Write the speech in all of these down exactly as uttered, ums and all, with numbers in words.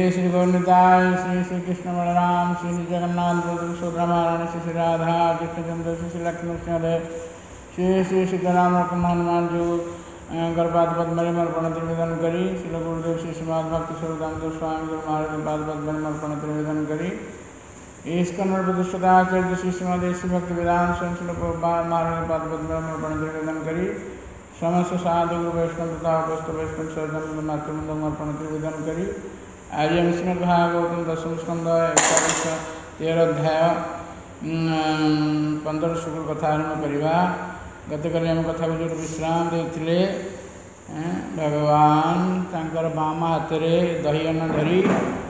श्री गौरनिताय श्री श्री कृष्ण बलराम श्री श्री जगन्नाथ सुभद्रा श्री श्री राधा कृष्णचंद्र श्री श्री लक्ष्मण सिंहदेव श्री श्री सीताराम हनुमान जी गर्भपात पद्मरे अर्पण निवेदन करी श्री गुरुदेव श्री श्रीमद भक्ति स्वरूप दामोदर स्वामी गुरु महाराज पाद पद्मरे अर्पण निवेदन करी इसकन्नड़ प्रतिष्ठता आचार्य श्री श्रीमद श्री भक्ति वेदांत स्वयं श्री महाराज पाद पद्मरे अर्पण निवेदन करी समस्त साधु गुरु वैष्णव तथा उपस्थ वैष्णव सर्जन मातृवृंद अर्पण निवेदन करी आज हम श्रीमद् भागवतम दशम स्कंद एकादश तेरह अध्याय पंद्रह शुक्ल कथा आरंभ करवा गतकाली आम कथा जो विश्राम देते भगवान तांकर बाम हाथ में दही अन्न धरी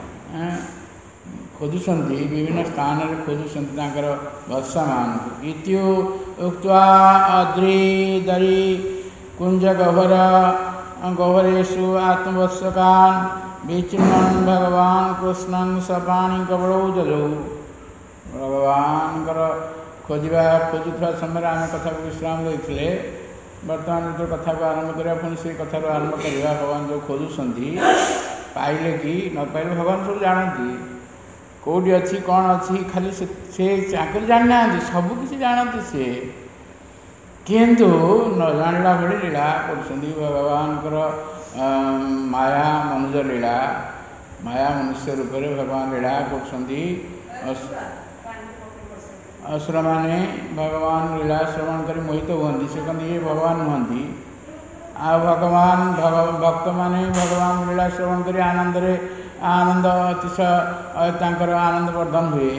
खोजुंट विभिन्न स्थान खोजुंट वत्समान इत्यु उक्त्वा अद्री दरी कुंज गह्वर गह्वरेशु आत्मवत्सकान् विचिन्नन् भगवान कृष्ण सपाणी कबड़ौ जलौ भगवान खोजा खोजुवा समय आम कथा को विश्राम देते बर्तमान जो कथा को आरंभ करा पुणी से कथा आरंभ करवा भगवान जो खोजुंट पाइले कि न पाइले भगवान सब जानती कौटी अच्छी कौन अच्छी खाली से, से चाकरी जाना सबकि जानती से किंतु न जानला भाई लीला कर भगवान माया मनुज लीला माया मनुष्य रूप में भगवान लीला कर असुर मैंने भगवान लीला श्रवण कर मोहित हुई से कहते ये भगवान नुहति आ भगवान भक्त मैंने भगवान लीला श्रवण कर आनंद आनंद अतिशय आनंद वर्धन हुए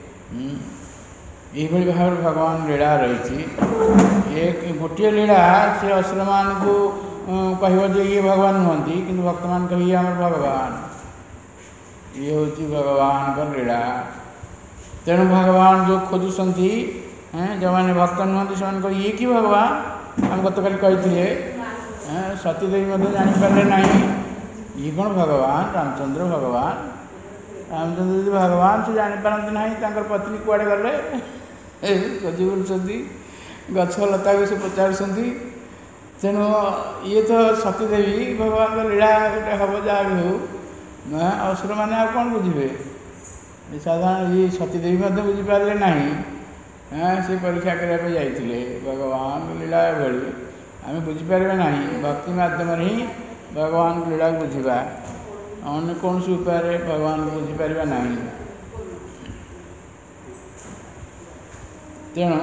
यह भाव भगवान लीला रही एक गोटे लीला से असुर मान को कह ये भगवान नुहति कि भक्त मान कह आम भगवान ये हूँ भगवान का लीला तेणु भगवान जो खोजुंट जो मैंने भक्त नुहति से ये कि भगवान आम गत काली कही सतीदेवी जापारे ना ये कौन भगवान रामचंद्र भगवान रामचंद्र जी भगवान से जापारती ना पत्नी कुआड़े गले खोजी बुलूँ गछ लता भी से पचार तेणु ये तो सतीदेवी भगवान का लीला गोटे हम जहाँ भी हो असुर मैंने आ कौन बुझे साधारण ये सतीदेवी बुझीपारे ना से परीक्षा करने जाते भगवान लीला भाई आम बुझीपारे ना भक्ति मध्यम ही भगवान लीला बुझा अन्य कौन सी उपाय भगवान को बुझीपारे ना तेणु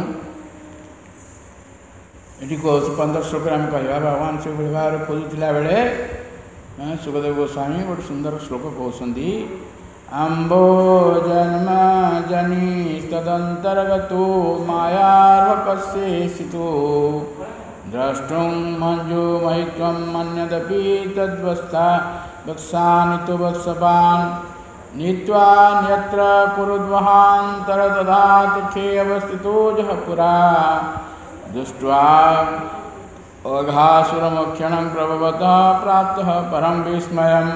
ये कह पंद्रह श्लोक आम कह भगवान से भाव खोजुला बेले सुखदेव गोस्वामी गोटे सुंदर श्लोक कहते अम्बो जन्म जनी तदंतर्गतो मायार्वकस्येषितो द्रष्टुं मंजु महित्वं मन्यदपि तद्वस्ता वत्सानितो वत्सपान् नीत्वा न्यत्र कुरुद्वहान्तर ददाति अवस्थितो जः पुरा दृष्ट्वा अघासुरमक्षणं प्रभवतः प्राप्तः परं विस्मयम्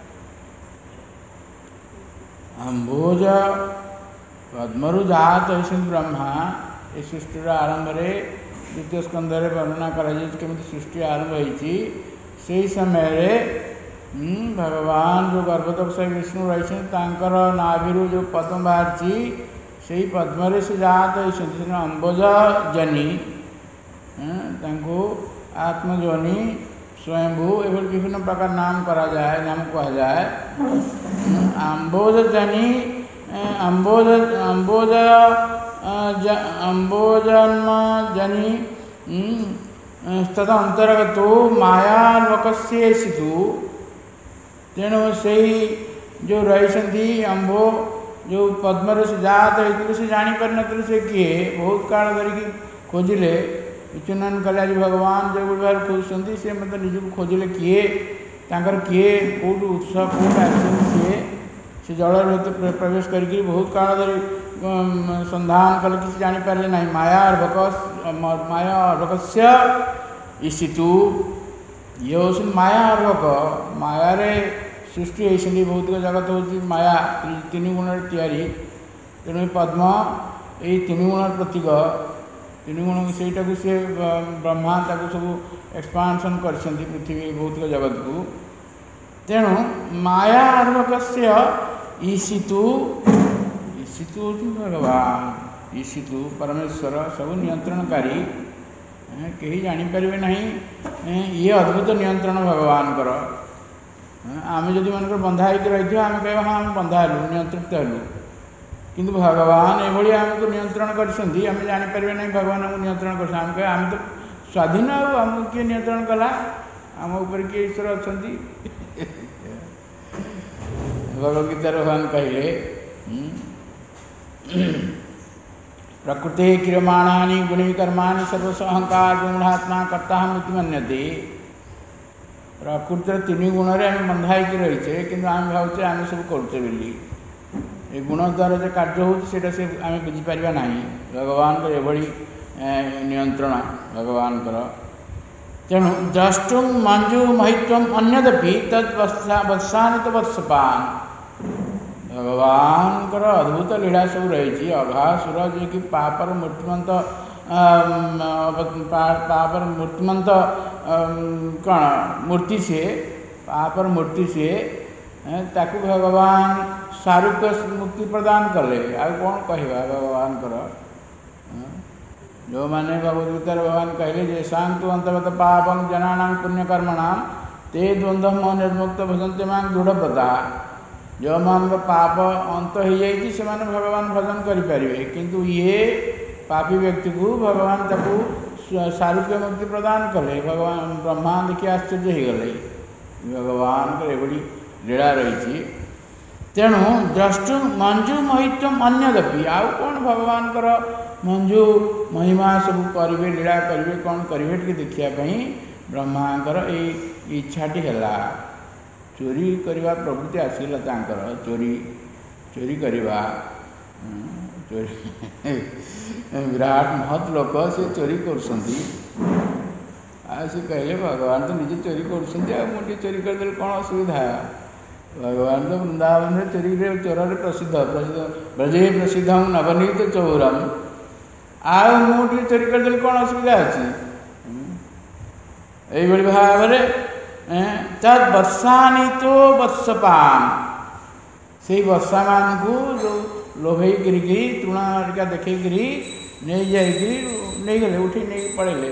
अम्बोज पद्मरु जात ब्रह्मा ये सृष्टि आरंभ द्वितीय स्कंद वर्णना करमी सृष्टि आरंभ होती से समय भगवान जो गर्भदक्ष विष्णु रही नाभि जो पद्म बाहरी से पद्म से जात होती अम्बोज जनी आत्मजनी स्वयंभू एवं विभिन्न प्रकार नाम करा जाए नाम कहा जाए अम्बोज जनी अम्बोज अम्बोज अम्बोजन्म जनी तद अंतर्गत मायालोकस्येषितु तेणु से जो रही अम्बो जो पद्म से जात होती से जापार न से किए बहुत काल धरिकी खोजिले विचुनन कले आज भगवान जो गुरुवार खोजुंट से मतलब निजक खोजिले किए किए कौट उत्सव कौट आसे से जल प्रवेश करके बहुत काल धरी संधान कले किसी जापारे ना माया अर्भक माया अर्भकस्य ईशितु ये हूँ माया अर्भक मायारे सृष्टि होती भौतिक जगत हूँ माया तीन गुण तैयारी तेणु पद्म यही तीन गुण प्रतीक तीन गुण से ब्रह्मा सब एक्सपांशन कर पृथ्वी भौतिक जगत को तेणु माया अर्भकस्य ईशितु ईशितु होती भगवान, ईशितु परमेश्वर सब नियंत्रणकारी, कहीं जानीपर ना ये अद्भुत नियंत्रण भगवान कर। आम जदि मन बंधा होकर रही आम कह हाँ आम बंधा हलु नियंत्रित हलु, किंतु भगवान एभली आमको नियंत्रण करछंती आम जानीपर ना भगवान आमको नियंत्रण कर। आम कह आम तो स्वाधीन आमको किए नियंत्रण कला, आम ऊपर किए ईश्वर अच्छा। भगवद्गीता भगवान कहले प्रकृति क्रियमाणानि गुणी कर्माणि सर्वस्व अहंकार गुणात्मा कर्ता हम मन्यते। प्रकृतिर तीन गुण आम बंधा होकर रहीचे किंतु आम भावचे आम सब करुचे बोली, ये गुण द्वारा जो कार्य होता से आम बुझीपर ना। भगवान एभली नियंत्रण भगवान कर। तेणु द्रष्टुम मंजु महित्वम अन्यदपि तद वत्सानित वत्सपान। भगवान कर अद्भुत लीला सब रही। अघासुर जे कि पापर मूर्तिमंत पापर मूर्तिमंत कौन मूर्ति से पापर मूर्ति से ताकू भगवान सारूप्य मुक्ति प्रदान कले। आ कौन कहवा भगवान कर जो मैंने भगवद्गीता भगवान कहले जे शांतु अंतगत पापं जनानां पुण्यकर्मणां ते द्वंद्व निर्मुक्त भजन्ते मां दृढ़व्रता। जो मान पाप अंत हो जाइए से माने भगवान भजन करें, किंतु ये पापी व्यक्ति को भगवान ताकू सारूप्य मुक्ति प्रदान कले। भगवान ब्रह्मा देखिए आश्चर्य हो गले भगवान को एभली लीला रही। तेणु द्रष्टु मंजु महित्वम अन्यदपि आउ कौन भगवान कर मंजु महिमा सब करेंगे लीला करेंगे कौन करेंगे टे देखापी ब्रह्मांकर ये इच्छाटी है। चोरी करवा प्रवृत्ति आसगला तांकर चोरी चोरी करवा चोरी विराट महत लोक से चोरी कर कहले भगवान तो निजे चोरी कर चोरी करदे कौन असुविधा। भगवान तो वृंदावन में चोरी चोर प्रसिद्ध प्रसिद्ध ब्रजे प्रसिद्ध नवनीत चौरम आ मुझे चोरी करदे कौन असुविधा अच्छी। यही भाव तद वर्षानी तो वत्सपान से वर्षा मान को जो लोभे गिरी तृणा देखी नहीं जाइए नहीं गले उठी नहीं पड़े।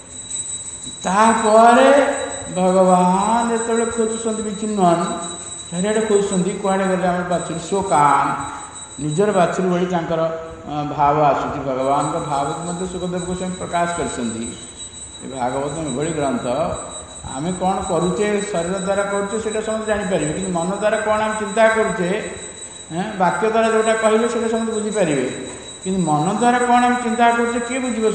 तापर भगवान जो खोजुंट विचिन्न चारिड़े खोजुंट कड़े गले आम बाछुरी शोकान निजर बाछुरी भाई भाव आसूँ। भगवान का भाव को सुखदेव गोस्वामी प्रकाश कर भागवत एभली ग्रंथ आम कौन करुचे शरीर द्वारा करुचे से समस्त जापर कि मन द्वारा कौन आम चिंता करुचे वाक्य द्वारा जोटा कहले से समस्त बुझीपारे कि मन द्वारा कौन आम चिंता करुचे किए बुझे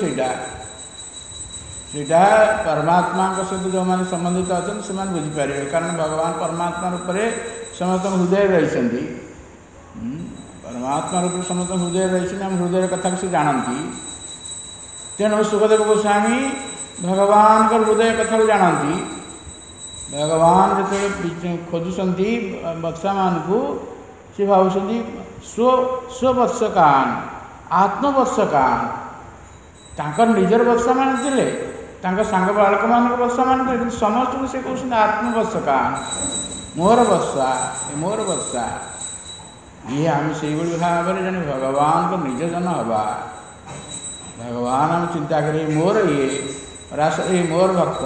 सेटा परमात्मा सहित जो मैंने संबंधित अच्छा से बुझीपारे। कारण भगवान परमात्मा रूप में समस्त हृदय रही परमात्मा रूप समस्त हृदय रही हृदय कथा से जानती। तेणु सुखदेव गोस्वामी भगवान का हृदय कथा जानती। भगवान जो खोजुंट वत्सा मान को सी भाव स्व स्ववत्सकान आत्मवत्सकान तांकर निजर वत्सा मान थे सांग बालक मान वत्सा मान थे समस्त को से कहते आत्मवत्सकान मोर वत्सा मोर वत्सा। ये आम से भाव में जन भगवान को निज जन हवा भगवान आम चिंता करें मोर ये रास ये मोर भक्त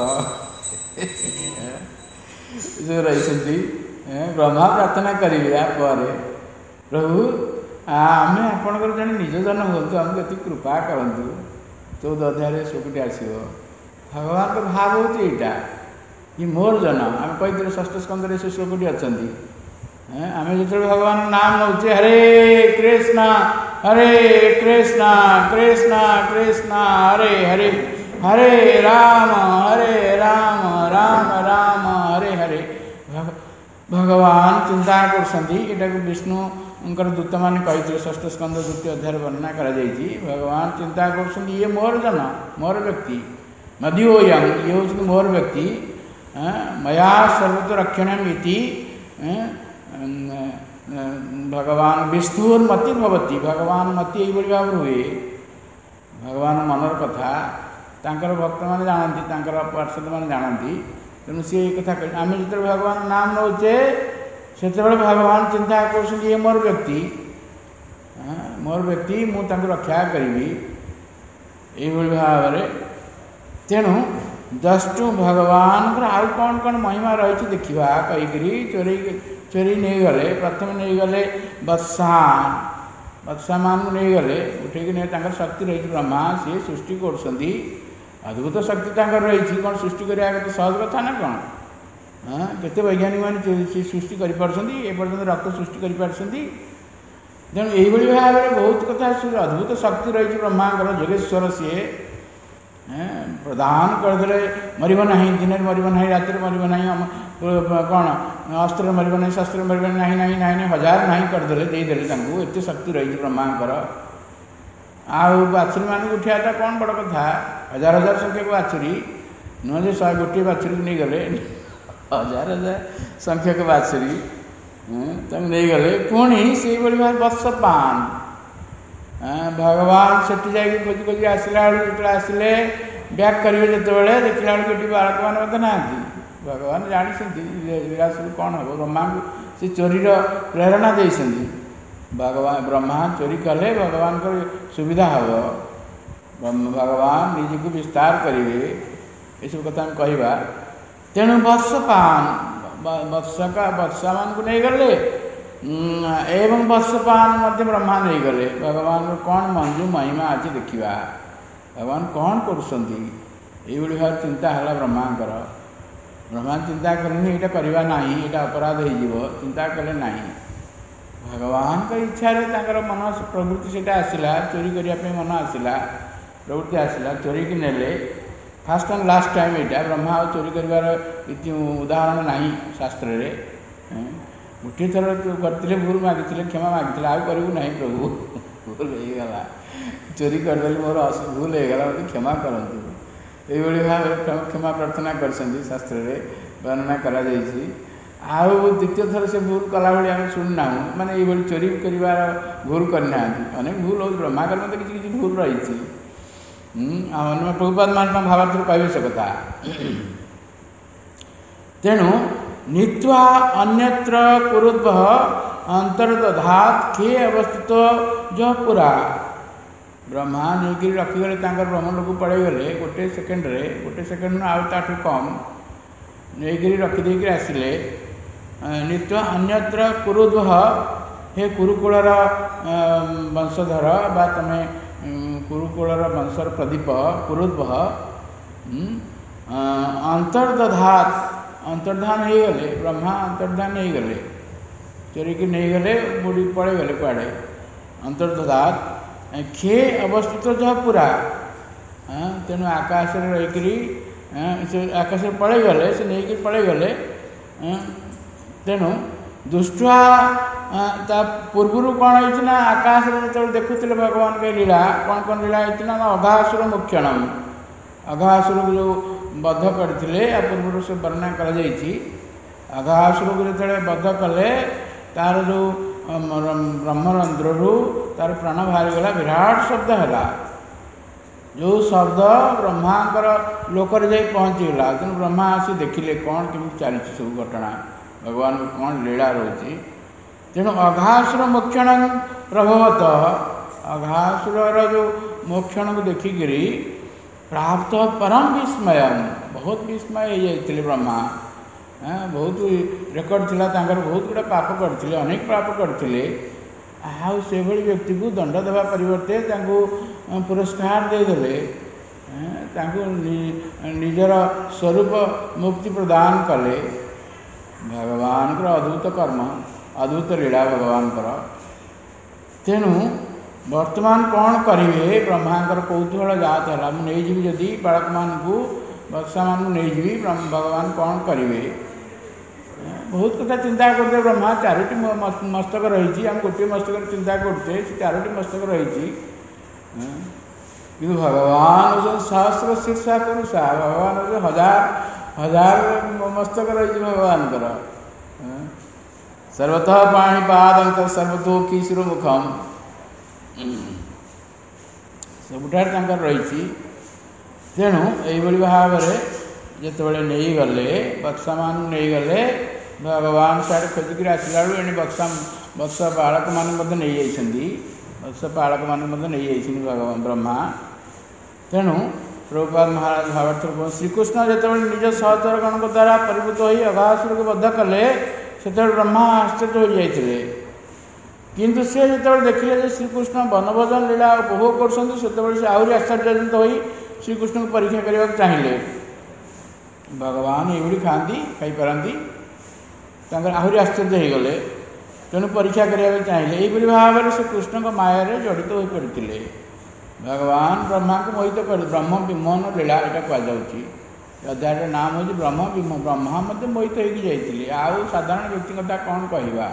जो रही ब्रह्मा प्रार्थना करेंगे पर प्रभु आम आपंकर जन निज जन हूँ आमको ये कृपा करूँ। चौदह अध्याय सुखटी आसो भगवान का भाव हूँ यहाँ कि मोर जन आम कही षष्ठ स्कंदे से सुखटी अच्छा आम जो भगवान नाम नौचे हरे कृष्णा हरे कृष्णा कृष्णा कृष्णा हरे हरे हरे राम हरे राम राम राम हरे हरे। भगवान चिंता कर विष्णु दूत मैंने कही षष्ठ स्कंद द्वितीय अध्याय वर्णना कर भगवान चिंता कर ये मोर जन मोर व्यक्ति मदीयोयम ये हूँ मोर व्यक्ति मया सर्वतो रक्षणम इति भगवान विष्णुर्मति भवती भगवान मति यही भाव हुए। भगवान मनर कथा तांकर भक्त मैंने जानती पार्षद मैंने जानती तेणु सी कथा आम जो भगवान नाम नौचे से भगवान चिंता कर मोर व्यक्ति मोर व्यक्ति मुझे रक्षा करी ये भाव में तेणु जस्ट भगवान आउ कौन कौन महिमा रही देखा कहीकि चोरी चोरी नहीं गले प्रथम नहीं गले बत्सान बत्सामान को नहीं गले उठेक नहीं शक्ति रही ब्रह्मा सी सृष्टि कर अद्भुत शक्ति रही कौन सृष्टि करवा सहज कथा ना कौन हाँ केते वैज्ञानिक मैंने सृष्टि करपर्यंत रक्त सृष्टि करपारी तेणु यही भाव में बहुत कथा अद्भुत शक्ति रही ब्रह्मांकर जोगेश्वर सी प्रदान करदे मरब ना दिन मरब ना रात मरब ना कौन अस्त्र मरब ना शस्त्र मरब ना ना ना हजार ना करदे देदेले एत शक्ति रही ब्रह्मांकर आउ बाछुरी मान उठाटा कौन बड़ कथा हजार हजार संख्यक बाछुरी नुह जे शहे गोटे बाछुरी नहीं गले हजार हजार संख्यक बाछुरी नहीं गले पुणी से भाव वर्ष पान भगवान से खोजी खोजी आसला जो आसिले ब्याक करेंगे जिते देखला बेलू बालक मैंने ना भगवान जानी लीलासु कौन हम ब्रह्मा को से चोरीर प्रेरणा देते भगवान ब्रह्मा चोरी कले भगवान को सुविधा हम भगवान निजी को विस्तार करेंगे ये सब कथा कहवा तेणु वर्ष पान वर्षका वर्षा मान को नहीं गले एवं वर्षपान मध्य ब्रह्मा नहीं गले भगवान कौन मंजू महिमा आज देखा भगवान कौन करुँच भाव चिंता है ब्रह्मांकर ब्रह्मा चिंता कले यहाँ करवा ना यहाँ अपराध हो चिंता कले ना भगवान का इच्छा मन प्रवृत्ति से आसला चोरी करने मन आसला प्रवृत्ति आसला चोरी की नेले फास्ट एंड लास्ट टाइम यहाँ ब्रह्मा चोरी कर उदाहरण ना शास्त्र गोटे थर करते भूल मागिले क्षमा मागिले आउ करूँ ना प्रभु भूल होगा चोरी करदे मोर भूल होगा मत क्षमा करतु ये भाव क्षमा प्रार्थना कर शास्त्र में वर्णना करा आउ द्वितीय थर से भूल कला भाई आम शुणुना माने ये चोरी कर भूल करना अनेक भूल हो ब्रह्माकर मत किसी किसी भूल रही प्रभुपाद महात्मा भावार्थ कहे से कथा तेणु नीत्वा अन्यत्र कुरुद्भ अंतर्दधात के अवस्थित जो पुरा ब्रह्मा नहीं रखीगले ब्रह्मलोक पड़ेगले गोटे सेकेंड रे गोटे सेकेंड आउ ताठू कम नहीं रखीदे आसिले नीत्वा अन्यत्र कुरुद्भ हे कुरुकुलर वंशधर बा तमे कुरुकुलर वंशर प्रदीप कुरुद्भ अंतर्दधात अंतर्धान हो गले ब्रह्मा अंतर्धान हो गले चोरी की नहीं गले बुढ़ी पड़े गले कुआड़े अंतर्दधात खे अवस्थित जहाँ पूरा तेणु आकाश रही आकाश पड़े गले से नहीं पड़े गले तेणु दृष्टा पूर्वर कौन होना आकाश जो देखुले भगवान के लीला कौन कौन लीला होता अघासुर मुक्षणम अघासुर को जो बध करते पूर्व से वर्णना कर अघासुर को जो बध कले तार जो ब्रह्मरंध्र तार प्राण बाहरीगला विराट शब्द है जो शब्द ब्रह्मांकर लोकर जा पहुँचीगला तेणु ब्रह्मा आसी देखिले कौन केमी चली सब घटना भगवान कौन लीला रही तेणु अघासुर मोक्षण प्रभवत अघासुर जो मोक्षण को देखिकी प्राप्त परम विस्मय बहुत विस्मय हो जाते ब्रह्मा बहुत रेकर्ड थिला बहुत गुड़ा पाप करते अनेक पाप करते आउ से व्यक्ति को दंड देवा परिवर्ते पुरस्कार देदेले निजर स्वरूप मुक्ति प्रदान कले भगवान अद्भुत कर्म अद्भुत लीला भगवान तेणु वर्तमान कौन करेंगे ब्रह्मांकर कौतूहल जात है मुझे जदि बालक मान को बक्सा मान नहीं भगवान कौन करेंगे बहुत कथा चिंता करते ब्रह्मा चारोटी मस्तक रही आम गोटे मस्तक चिंता करते चारोटी मस्तक रही कि भगवान हूँ सहस्र शीर्षा पुरुषा भगवान हूँ हजार हजार मस्तक रही भगवान सर्वतः पाणीपाद सर्वतोखी शिरोमुखम सबुठार रही तेणु यही भाव में ଯେତେବେଳେ ନେଇଗଲେ ବତ୍ସମାନଙ୍କୁ ନେଇଗଲେ ଭଗବାନ ସିଆଡ଼େ ଖୋଜିକିରି ଆସିଲା ବେଳୁ ଏଣେ ବତ୍ସ ବତ୍ସ ବାଳକମାନେ ମଧ୍ୟ ନେଇଯାଇଛନ୍ତି ବତ୍ସ ବାଳକମାନେ ମଧ୍ୟ ନେଇଯାଇଛନ୍ତି ଭଗବାନ ବ୍ରହ୍ମା। ତେଣୁ ପ୍ରଭୁପାଦ ମହାରାଜ ଭାବାର୍ଥରେ କୁହନ୍ତି ଶ୍ରୀକୃଷ୍ଣ ଯେତେବେଳେ ନିଜ ସହଚରଗଣଙ୍କ ଦ୍ୱାରା ପରିବୃତ ହୋଇ ଅଘାସୁରକୁ ବଧ କଲେ ସେତେବେଳେ ବ୍ରହ୍ମା ଆଶ୍ଚର୍ଯ୍ୟ ହୋଇଯାଇଥିଲେ। କିନ୍ତୁ ସେ ଯେତେବେଳେ ଦେଖିଲେ ଯେ ଶ୍ରୀକୃଷ୍ଣ ବନଭୋଜନ ଲୀଳା ଉପଭୋଗ କରୁଛନ୍ତି ସେତେବେଳେ ସେ ଆହୁରି ଆଶ୍ଚର୍ଯ୍ୟଜନିତ ହୋଇ ଶ୍ରୀକୃଷ୍ଣଙ୍କୁ ପରୀକ୍ଷା କରିବାକୁ ଚାହିଁଲେ। ଭଗବାନ ଏଇଭଳି ଖାଆନ୍ତି ଖାଇପାରନ୍ତି ତାଙ୍କର ଆହୁରି ଆଶ୍ଚର୍ଯ୍ୟ ହୋଇଗଲେ ତେଣୁ ପରୀକ୍ଷା କରିବାକୁ ଚାହିଁଲେ। ଏହିପରି ଭାବରେ ସେ କୃଷ୍ଣଙ୍କ ମାୟାରେ ଜଡ଼ିତ ହୋଇପଡ଼ିଥିଲେ। ଭଗବାନ ବ୍ରହ୍ମାଙ୍କୁ ମୋହିତ କରି ବ୍ରହ୍ମ ବିମୋହନ ଲୀଳା ଏଇଟା କୁହାଯାଉଛି। ଅଧ୍ୟାୟର ନାମ ହେଉଛି ବ୍ରହ୍ମ ବିମୋହ। ବ୍ରହ୍ମା ମଧ୍ୟ ମୋହିତ ହୋଇକି ଯାଇଥିଲେ। ଆଉ ସାଧାରଣ ବ୍ୟକ୍ତି କଥା କ'ଣ କହିବା।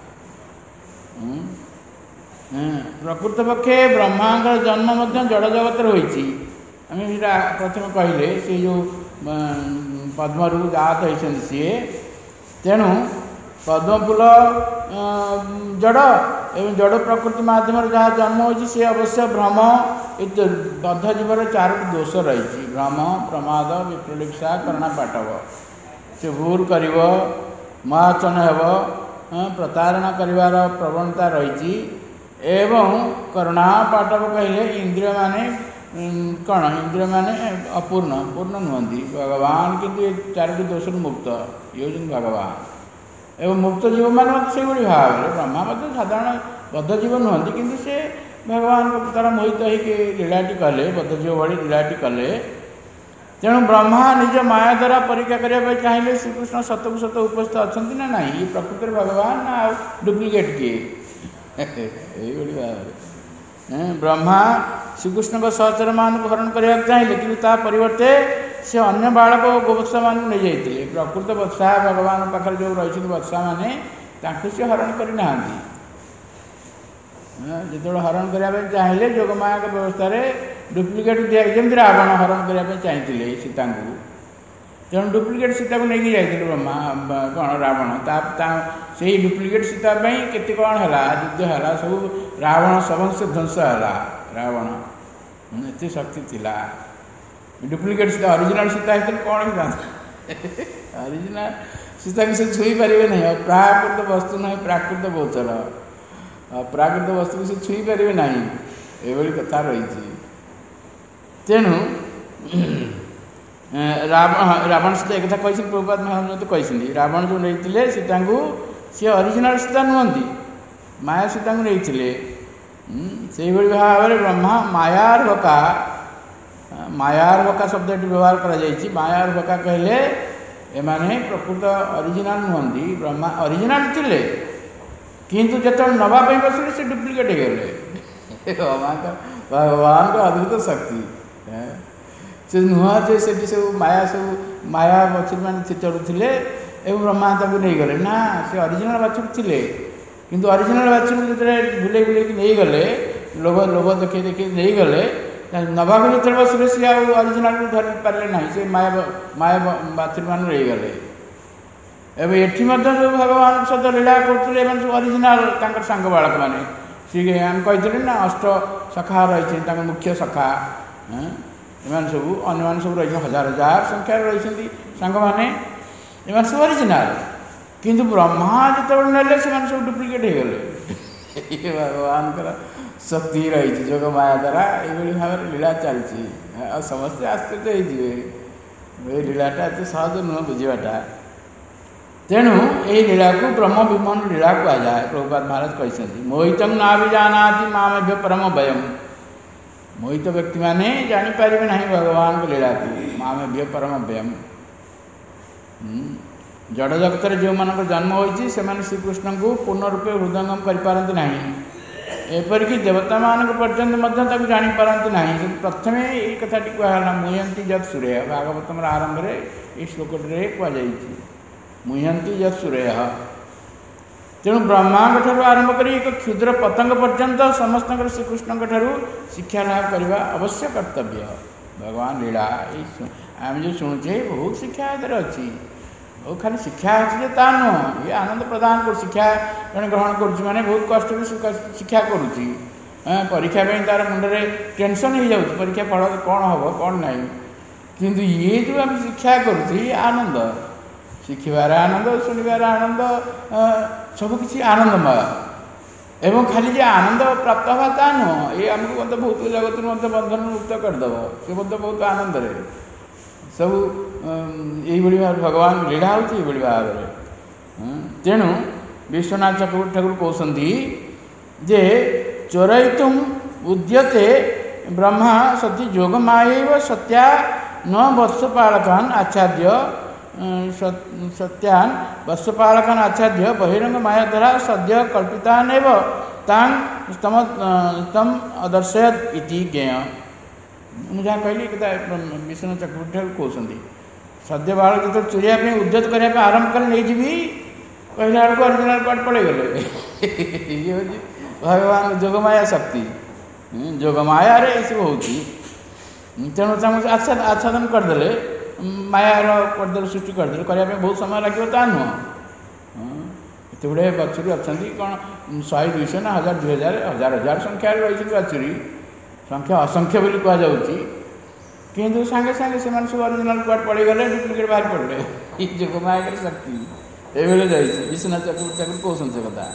ପ୍ରକୃତ ପକ୍ଷେ ବ୍ରହ୍ମାଙ୍କର ଜନ୍ମ ମଧ୍ୟ ଜଡ଼ ଜଗତରେ ହୋଇଛି। ଆମେ ସେଇଟା ପ୍ରଥମେ କହିଲେ ସେ ଯେଉଁ ପଦ୍ମରୁ ଜାତ ହୋଇଛନ୍ତି ସିଏ। ତେଣୁ ପଦ୍ମଫୁଲ ଜଡ଼ ଏବଂ ଜଡ଼ ପ୍ରକୃତି ମାଧ୍ୟମରେ ଯାହା ଜନ୍ମ ହୋଇଛି ସେ ଅବଶ୍ୟ ଭ୍ରମ ବଦ୍ଧ ଜୀବର ଚାରୋଟି ଦୋଷ ରହିଛି। ଭ୍ରମ, ପ୍ରମାଦ, ବିପ୍ରଲିପ୍ସା, କରଣାପାଟବ। ସେ ଭୁଲ କରିବ, ମହାଚନ ହେବ, ପ୍ରତାରଣା କରିବାର ପ୍ରବଣତା ରହିଛି ଏବଂ କରଣାପାଟବ କହିଲେ ଇନ୍ଦ୍ରିୟମାନେ କ'ଣ ଇନ୍ଦ୍ରିୟମାନେ ଅପୂର୍ଣ୍ଣ ପୂର୍ଣ୍ଣ ନୁହନ୍ତି। ଭଗବାନ କିନ୍ତୁ ଏ ଚାରୋଟି ଦୋଷରୁ ମୁକ୍ତ ଇଏ ହେଉଛନ୍ତି ଭଗବାନ। ଏବଂ ମୁକ୍ତ ଜୀବମାନେ ମଧ୍ୟ ସେଇଭଳି ଭାବରେ ବ୍ରହ୍ମା ମଧ୍ୟ ସାଧାରଣ ବଦ୍ଧ ଜୀବ ନୁହନ୍ତି କିନ୍ତୁ ସେ ଭଗବାନଙ୍କ ଦ୍ୱାରା ମୋହିତ ହୋଇକି ଲୀଳାଟି କଲେ ବଦ୍ଧ ଜୀବ ଭଳି ଲୀଳାଟି କଲେ। ତେଣୁ ବ୍ରହ୍ମା ନିଜ ମାୟା ଦ୍ୱାରା ପରୀକ୍ଷା କରିବା ପାଇଁ ଚାହିଁଲେ ଶ୍ରୀକୃଷ୍ଣ ସତକୁ ସତ ଉପସ୍ଥିତ ଅଛନ୍ତି ନା ନାହିଁ, ଇଏ ପ୍ରକୃତରେ ଭଗବାନ ନା ଆଉ ଡୁପ୍ଲିକେଟ୍ କିଏ। ଏଇଭଳି ଭାବରେ ବ୍ରହ୍ମା ଶ୍ରୀକୃଷ୍ଣଙ୍କ ସହଚରମାନଙ୍କୁ ହରଣ କରିବାକୁ ଚାହିଁଲେ କିନ୍ତୁ ତା ପରିବର୍ତ୍ତେ ସେ ଅନ୍ୟ ବାଳକ ଓ ଗୋବତ୍ସମାନଙ୍କୁ ନେଇଯାଇଥିଲେ। ପ୍ରକୃତ ବତ୍ସା ଭଗବାନଙ୍କ ପାଖରେ ଯେଉଁ ରହିଛନ୍ତି ବତ୍ସାମାନେ ତାଙ୍କୁ ସେ ହରଣ କରିନାହାନ୍ତି। ଯେତେବେଳେ ହରଣ କରିବା ପାଇଁ ଚାହିଁଲେ ଯୋଗମାୟାଙ୍କ ବ୍ୟବସ୍ଥାରେ ଡୁପ୍ଲିକେଟ୍ ଦିଆ ଯେମିତି ରାବଣ ହରଣ କରିବା ପାଇଁ ଚାହିଁଥିଲେ ସୀତାଙ୍କୁ। ତେଣୁ ଡୁପ୍ଲିକେଟ୍ ସୀତାକୁ ନେଇକି ଯାଇଥିଲେ ବ୍ରହ୍ମା କ'ଣ ରାବଣ ତା ସେଇ ଡୁପ୍ଲିକେଟ୍ ସୀତା ପାଇଁ କେତେ କ'ଣ ହେଲା ଯୁଦ୍ଧ ହେଲା ସବୁ ରାବଣ ସମସ୍ତ ଧ୍ୱଂସ ହେଲା। ରାବଣ ଏତେ ଶକ୍ତି ଥିଲା। ଡୁପ୍ଲିକେଟ୍ ସୀତା ଅରିଜିନାଲ୍ ସୀତା ହେଇଥିଲେ କ'ଣ ହେଇଥାନ୍ତା। ଅରିଜିନାଲ୍ ସୀତାକୁ ସେ ଛୁଇଁ ପାରିବେ ନାହିଁ। ପ୍ରାକୃତ ବସ୍ତୁ ନାହିଁ ପ୍ରାକୃତ ଗୋଚର। ପ୍ରାକୃତ ବସ୍ତୁକୁ ସେ ଛୁଇଁ ପାରିବେ ନାହିଁ ଏଭଳି କଥା ରହିଛି। ତେଣୁ ରାବଣ ରାବଣ ସୀତା ଏକଥା କହିଛନ୍ତି ପ୍ରଭୁପାଦ ମହାରାଜ କହିଛନ୍ତି ରାବଣ ଯେଉଁ ନେଇଥିଲେ ସୀତାଙ୍କୁ ସିଏ ଅରିଜିନାଲ୍ ସୀତା ନୁହନ୍ତି ମାୟା ସୀତାଙ୍କୁ ନେଇଥିଲେ। ସେଇଭଳି ଭାବରେ ବ୍ରହ୍ମା ମାୟାର୍ଭକା ମାୟାର୍ଭକା ଶବ୍ଦଟି ବ୍ୟବହାର କରାଯାଇଛି। ମାୟାର୍ଭକା କହିଲେ ଏମାନେ ପ୍ରକୃତ ଅରିଜିନାଲ୍ ନୁହନ୍ତି। ବ୍ରହ୍ମା ଅରିଜିନାଲ୍ ଥିଲେ କିନ୍ତୁ ଯେତେବେଳେ ନେବା ପାଇଁ ବସିଲେ ସେ ଡୁପ୍ଲିକେଟ୍ ହେଇଗଲେ। ଭଗବାନଙ୍କ ଅଦ୍ଭୁତ ଶକ୍ତି। ସେ ନୁହଁ ଯେ ସେଠି ସବୁ ମାୟା ସବୁ ମାୟା ବାଛୁରୀ ମାନେ ଚରୁଥିଲେ ଏବଂ ବ୍ରହ୍ମା ତାଙ୍କୁ ନେଇଗଲେ ନା ସେ ଅରିଜିନାଲ୍ ବାଛୁରୀ ଥିଲେ କିନ୍ତୁ ଅରିଜିନାଲ୍ ବାଛୁରୀକୁ ଯେତେବେଳେ ବୁଲେଇ ବୁଲେଇକି ନେଇଗଲେ ଲୋଭ ଲୋଭ ଦେଖେଇ ଦେଖେଇ ନେଇଗଲେ ନେବାକୁ ଯେତେବେଳେ ବସିଲେ ସିଏ ଆଉ ଅରିଜିନାଲ୍କୁ ଧରି ପାରିଲେ ନାହିଁ ସେ ମାୟା ମାୟା ବାଛୁରୀ ମାନଙ୍କୁ ନେଇଗଲେ। ଏବେ ଏଠି ମଧ୍ୟ ଯେଉଁ ଭଗବାନଙ୍କ ସହିତ ଲୀଳା କରୁଥିଲେ ଏମାନେ ସବୁ ଅରିଜିନାଲ୍ ତାଙ୍କର ସାଙ୍ଗ ବାଳକମାନେ। ସିଏ ଆମେ କହିଥିଲେ ନା ଅଷ୍ଟ ଶାଖା ରହିଛନ୍ତି ତାଙ୍କ ମୁଖ୍ୟ ଶାଖା ଏମାନେ ସବୁ ଅନ୍ୟମାନେ ସବୁ ରହିଛନ୍ତି ହଜାର ହଜାର ସଂଖ୍ୟାରେ ରହିଛନ୍ତି ସାଙ୍ଗମାନେ ଏମାନେ ସବୁ ଅରିଜିନାଲ୍ କିନ୍ତୁ ବ୍ରହ୍ମା ଯେତେବେଳେ ନେଲେ ସେମାନେ ସବୁ ଡୁପ୍ଲିକେଟ୍ ହେଇଗଲେ। ଭଗବାନଙ୍କର ଶକ୍ତି ରହିଛି ଯୋଗ ମାୟା ଦ୍ୱାରା ଏଇଭଳି ଭାବରେ ଲୀଳା ଚାଲିଛି। ଆଉ ସମସ୍ତେ ଆଶ୍ଚର୍ଯ୍ୟ ହେଇଯିବେ ଏ ଲୀଳାଟା ଏତେ ସହଜ ନୁହଁ ବୁଝିବାଟା। ତେଣୁ ଏହି ଲୀଳାକୁ ବ୍ରହ୍ମ ବିମୋହନ ଲୀଳା କୁହାଯାଏ। ପ୍ରଭୁପାଦ ମହାରାଜ କହିଛନ୍ତି ମୋହିତଂ ନାଭିଜାନାତି ମାମଭ୍ୟ ପରମ ଭୟମ୍। ମୋହିତ ବ୍ୟକ୍ତିମାନେ ଜାଣିପାରିବେ ନାହିଁ ଭଗବାନଙ୍କ ଲୀଳାକୁ ମାମଭ୍ୟ ପରମ ଭୟମ୍। ଜଡ଼ ଜଗତରେ ଯେଉଁମାନଙ୍କର ଜନ୍ମ ହୋଇଛି ସେମାନେ ଶ୍ରୀକୃଷ୍ଣଙ୍କୁ ପୂର୍ଣ୍ଣ ରୂପେ ହୃଦୟଙ୍ଗମ କରିପାରନ୍ତି ନାହିଁ। ଏପରିକି ଦେବତାମାନଙ୍କ ପର୍ଯ୍ୟନ୍ତ ମଧ୍ୟ ତାକୁ ଜାଣିପାରନ୍ତି ନାହିଁ। ପ୍ରଥମେ ଏଇ କଥାଟି କୁହାଗଲା ମୁହ୍ୟନ୍ତି ଯତ୍ ସୁରେୟ। ଭାଗବତମର ଆରମ୍ଭରେ ଏଇ ଶ୍ଲୋକଟିରେ କୁହାଯାଇଛି ମୁହ୍ୟନ୍ତି ଯତ୍ ସୁରେୟ। ତେଣୁ ବ୍ରହ୍ମାଙ୍କ ଠାରୁ ଆରମ୍ଭ କରି ଏକ କ୍ଷୁଦ୍ର ପତଙ୍ଗ ପର୍ଯ୍ୟନ୍ତ ସମସ୍ତଙ୍କର ଶ୍ରୀକୃଷ୍ଣଙ୍କ ଠାରୁ ଶିକ୍ଷା ଲାଭ କରିବା ଅବଶ୍ୟ କର୍ତ୍ତବ୍ୟ। ଭଗବାନ ଲୀଳା ଏଇ ଆମେ ଯେଉଁ ଶୁଣୁଛେ ବହୁତ ଶିକ୍ଷା ଏଥିରେ ଅଛି। ଆଉ ଖାଲି ଶିକ୍ଷା ଅଛି ଯେ ତା ନୁହଁ ଇଏ ଆନନ୍ଦ ପ୍ରଦାନ କରୁଛି। ଶିକ୍ଷା ଜଣେ ଗ୍ରହଣ କରୁଛି ମାନେ ବହୁତ କଷ୍ଟରେ ଶିକ୍ଷା କରୁଛି। ପରୀକ୍ଷା ପାଇଁ ତା'ର ମୁଣ୍ଡରେ ଟେନସନ୍ ହେଇଯାଉଛି ପରୀକ୍ଷା ଫଳ କ'ଣ ହେବ କ'ଣ ନାହିଁ। किंतु ये जो आम शिक्षा करुँ आनंद शिखबार आनंद शुणवार आनंद सबकि आनंदमय एवं खाली जे आनंद प्राप्त हवा ता नुह ये आमको मतलब बहुत जगत मतलब बंधन मुक्त करदेव सी मतलब बहुत आनंद सब यही भाव भगवान लीला होती भाव में तेणु विश्वनाथ चक्रवर्ती ठाकुर कहते जे चोरयितुम उद्यते ब्रह्मा सती जोगमायैव सत्या न वत्सपालकान आचार्य सत्यान वत्सपालकान आचार्य बहिरंग मायाधरा सद्य कल्पितानेव तां तम तम अदर्शयत इति ज्ञेय मुझे कहली कि विष्णु चक्रवर्ती ठाकुर कहते सद्य बालक जो चोरिया उद्यत करने आरंभ कर नहीं जी कहला बेलू अरिजिनाल कट पड़े गले ये हूँ भगवान जोगमाया शक्ति जोगमाया रे सब होती तेणु आच्छाद आच्छादन करदे मायार करदे सृष्टि करदे करने बहुत समय लगे ता नुह एत गुड़े बछुरी अच्छा कौन शहे दुईश ना हजार दुई हजार हजार हजार संख्यार रही बछुरी संख्या असंख्य बोली कहुच्छी किंतु सांगे सांगे से सब अरिजिनाल कट पड़े गले डुप्लिकेट बाहर पड़े ये जोगमाया शक्ति ये विश्वनाथ चक्रवर्ती ठाकुर कहते कथा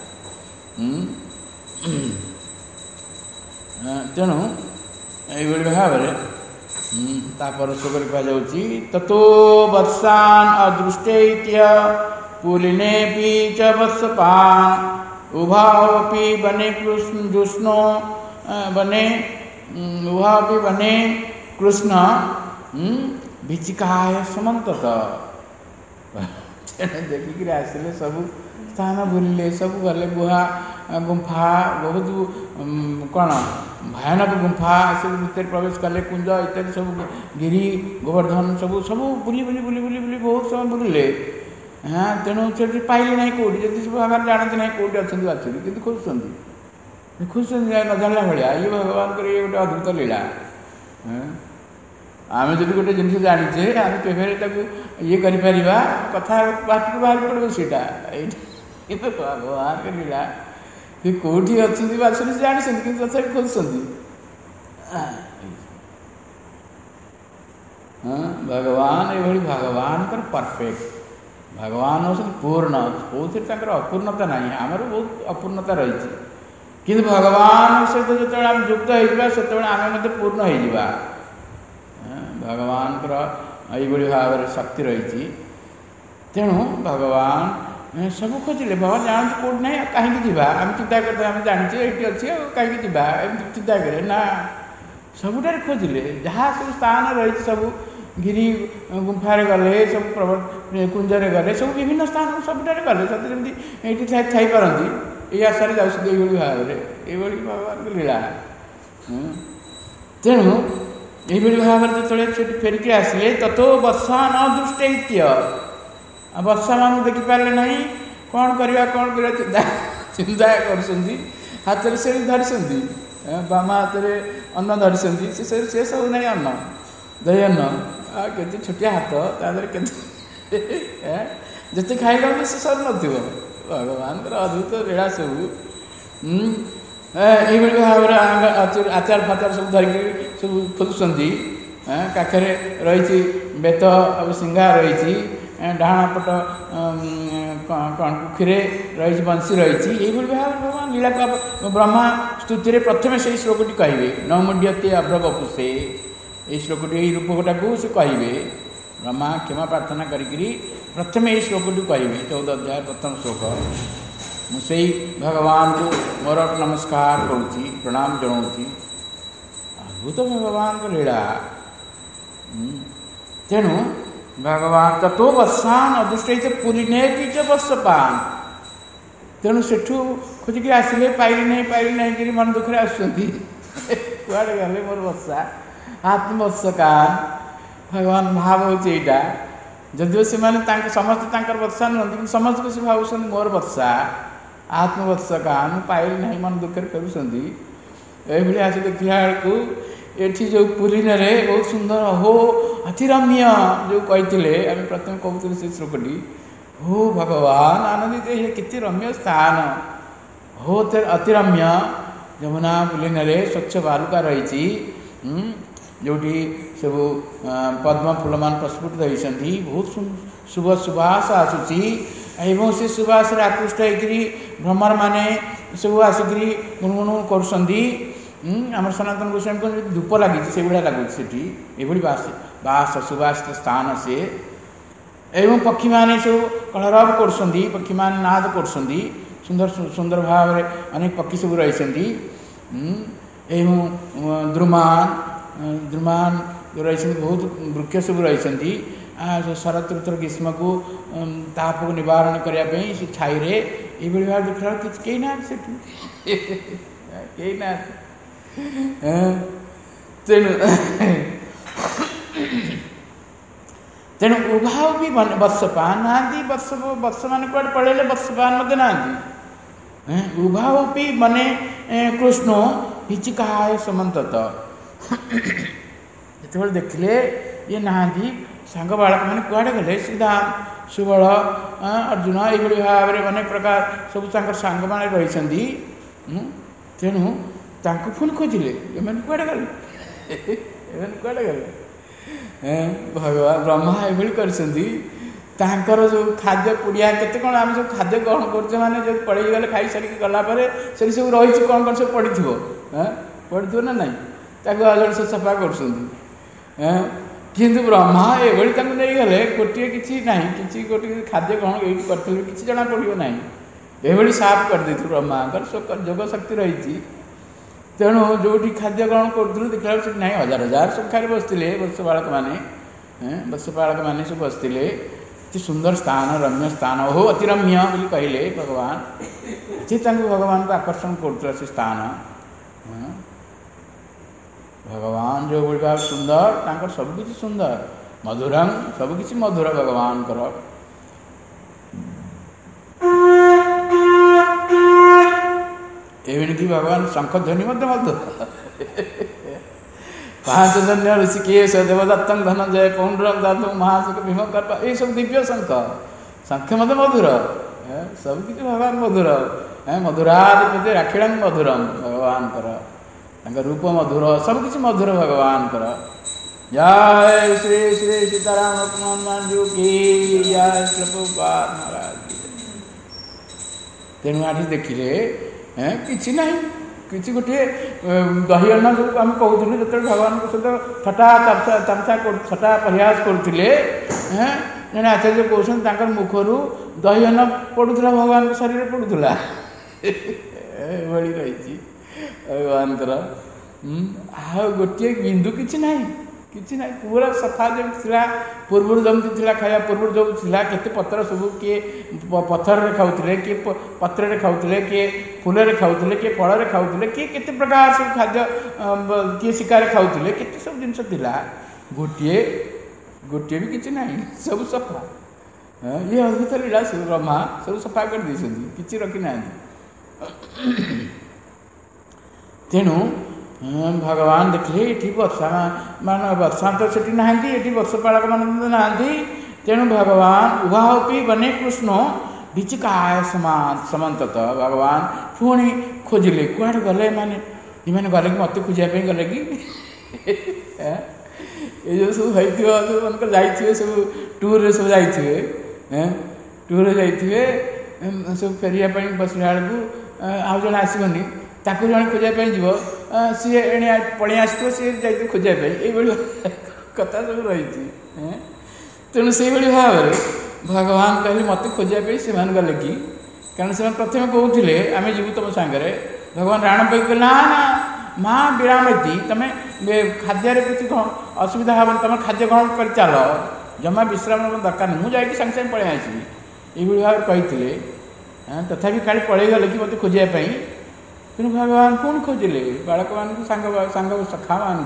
तेणु ये भाव में तापर श्लोक कहुच्छी ततो वर्षान अदृष्टे पुलिने च वत्सपान उभावपि वने कृष्ण जुष्णो वने उभावपि वने कृष्ण विचिकाय समन्तत देखिक आसिले सब स्थान बुलिले सब गले गुहा गुंफा बहुत कौन भयानक गुंफा सब भीतर प्रवेश कले कुंज इत्यादि सब गिरी गोवर्धन सब सब बुली बुली बुली बुली बुली बहुत समय बुलिले हाँ तेणु से पाइले ना कौटी जब सब आगे जानते ना कौटी अच्छा बाछुरी कि खोजुंट खोजुंट न जानला भाया ये भगवान ये गोटे अद्भुत लीला आम जब गोटे जिन जाचे आम के ये कर कथा पार्टी बाहर पड़ो सीटा ये भगवान का लीला कि कौटी अच्छी बाछुरी जानी कि तथा खोजुंट हाँ भगवान ये भगवान परफेक्ट भगवान हो पूर्ण कौन अपूर्णता ना आमर बहुत अपूर्णता रही कि भगवान सहित जो आम युक्त हो आम पूर्ण हो भगवान ये भाव में शक्ति रही तेणु भगवान सब खोजिले भगवान जानते कौट ना कहीं आम चिंता करते आम जाचे ये अच्छी कहीं चिंता करे ना सबुठ खोजिले जहाँ सब स्थान रही सब गिरी गुंफार गले सब प्रवर्त कुंजरे गले सब विभिन्न स्थान सबुठ गले सतमी ये थी पारती ये आशार जाऊँ ये भाव में ये भगवान को लीला तेणु ये भाव में जो फेरिक आसिले तथो वर्षा न दृष्टे वर्षा मान देखिपारे ना कौन करवा कौन कर चिंता चिंता कर हाथ में से धरी बामा हाथ में अन्न धरी से सब ना अन्न दही अन्न के छोटिया हाथ तादर जिते खाइला से सर न भगवान अद्भुत लीला सब ये भाव में आचार फाचार सब धरिकी सब खोजुंट काखरे रही बेत और सिंघा रही डाण पट कौन कुखीरे रही बंशी रही ये भाव भगवान लीला ब्रह्मा स्तुति प्रथम से श्लोकटी कहे नमुड्यते अभ्रवपुषे ये श्लोकटी रूपकटा को से कहे ब्रह्मा क्षमा प्रार्थना करी प्रथम ये श्लोकटी कहे चौदह अध्याय प्रथम श्लोक मुझे भगवान को मोर नमस्कार करुँची प्रणाम जनाऊँगी अद्भुत भगवान को लीला तेणु भगवान तथो वर्षान अदृष्ट पुलिने च वर्षपान तेणु सेठू खोजिक आसिले पाइले नहीं पाइले नहीं कि मन दुखरे आसुँच कुआड़े गले मोर वर्षा आत्मवर्षकान भगवान भाव होता यहाँ जदिव से समस्त वर्षा नुहति समस्त को से भाव मोर वर्षा आत्मवर्षकान पाइल ना मन दुखे फेरुंट ये आस देखला बेलू ये जो पुलिन बहुत सुंदर हो अतिरम्य जो कही आम प्रथम कहते से श्लोकटी हो भगवान आनंदित ये कितने रम्य स्थान हो अतिरम्य जमुना पुलिन स्वच्छ बालुका रही जोटी सब पद्म फूल मान प्रस्फुटित होती बहुत शुभ सुबास आसूसी एवं से सुबास आकृष्ट होकर भ्रमर माने सब आसिक गुणगुण कर आम सनातन गोस्वामी को धूप लगी से भाया लगुच ये बास बास सुबासित स्थान से एवं पक्षी मैंने सब कलरव कर पक्षी मान नाद कर सुंदर सुंदर भाव में अनेक पक्षी सब रही एवं द्रुमान द्रुमान रही बहुत वृक्ष सब रही शरत ऋतु ग्रीष्म को ताप को निवारण करने से छाई ये भाव देखला कई ना कई ना तेणु तेणु उभाव भी वर्षपान ना वर्ष वर्ष मान कौन पड़े वर्षपान मत ना उभाव भी मने कृष्ण हिचिकाय समत जो देखले ये नहांती सांग बालक मैंने कुआड़े गले सीधा सुबल अर्जुन ये भाव में अनेक प्रकार सब सांग मैंने रही तेणु तांको पुणी खोजिले एम कुआड़े गले एम कुआड़े गले भगवान ब्रह्मा ये कर जो खाद्य पुड़िया केते कौन आम सब खाद्य ग्रहण करते मैंने जो पड़े गले खाई सारी गलापर से सब रही कौन कौन सब पड़ी थो पड़ी ना नाई ताकि सब सफा कर किंतु ब्रह्मा ये नहीं गले गोटे किसी ना कि गोटे खाद्य ग्रहण ये करें कि जना पड़ो ना ये साफ करदे ब्रह्मा जोग शक्ति रही तेणु जो खाद्य ग्रहण करूँ देखा ना हजार हजार संख्यार बसते वर्ष बालक मैंने वर्ष बालक मैंने सब बसते अति सुंदर स्थान रम्य स्थान हो अति रम्य बोली कहले भगवान से भगवान को आकर्षण कर स्थान भगवान जो भाव सुंदर सबकि सुंदर मधुरम सबकि मधुर भगवान कर एवं कि भगवान शंख ध्वनि मधुर पांच जन्य ऋषिकेश देवदत्तम धनंजय पौंड्रम दातु महासुख भीम कर्प ये सब दिव्य शंख शंख मत मधुर सबकि भगवान मधुर मधुराधिपति राखिण मधुरम भगवान कर रूप मधुर सबकि मधुर भगवान कर जय श्री श्री सीताराम हनुमान जी की जय श्री प्रभुपाद महाराज तेणु आठ देखिले किसी ना किसी गोटे दही अन्न जो आम कहूँ जो भगवान सहित थटा चर्चा थटा प्रयास करते जड़े आचार्य कहते मुखर दही अन्न पड़ूला भगवान के शरीर पड़ूला रही भगवान आ गोटे बिंदु किसी ना किसी ना पूरा सफा जमी पूर्व जमी खाया पूर्व जो केते पत्र सब किए पत्थर रे खाऊले किए पत्र खाऊले किए फूल खाऊले किए फल खाऊले किए केते प्रकार सब खाद्य किए शिकार खाऊले केते सब जिनस गोटे गोटे भी किसी ना सब सफा ये अद्भुत लीला सब ब्रह्मा सब सफा कर कि रखी ना तेणु भगवान देखले ये वर्षा मान वर्षा तो से ना ये वर्षपालक मान ना तेणु भगवान उभापी बने कृष्ण विचिकाय समान समत भगवान पुणी खोजिले कुआड़े गले माने इमान गले कि मत खोजापी गले कि ये जो सब होकर जाइए सब टूर सब जाइए टूर जाइए सब फेरिया बसला बेलू आउ जन आसबनी ताकू जन खोजापी जीव सी एणे पड़ी आस सी जाइए खोजापी ये कथा सब रही तेणु से भाव में भगवान कहले मत खोजापी से गले कि कारण से प्रथम कहते आम जीव तुम सांगे भगवान राण पे कहले ना ना माँ विरामती तुम खाद्य किसी असुविधा हे तुम खाद्य ग्रहण कर चल जमा विश्राम दरकार नहीं मुझे सांगे सांगे पलि आसबी ये भाव कहते तथा काली पलैगले कि मत खोजापी तेणु भगवान पुणी खोजिले बालक मान सांग सांग सखा मान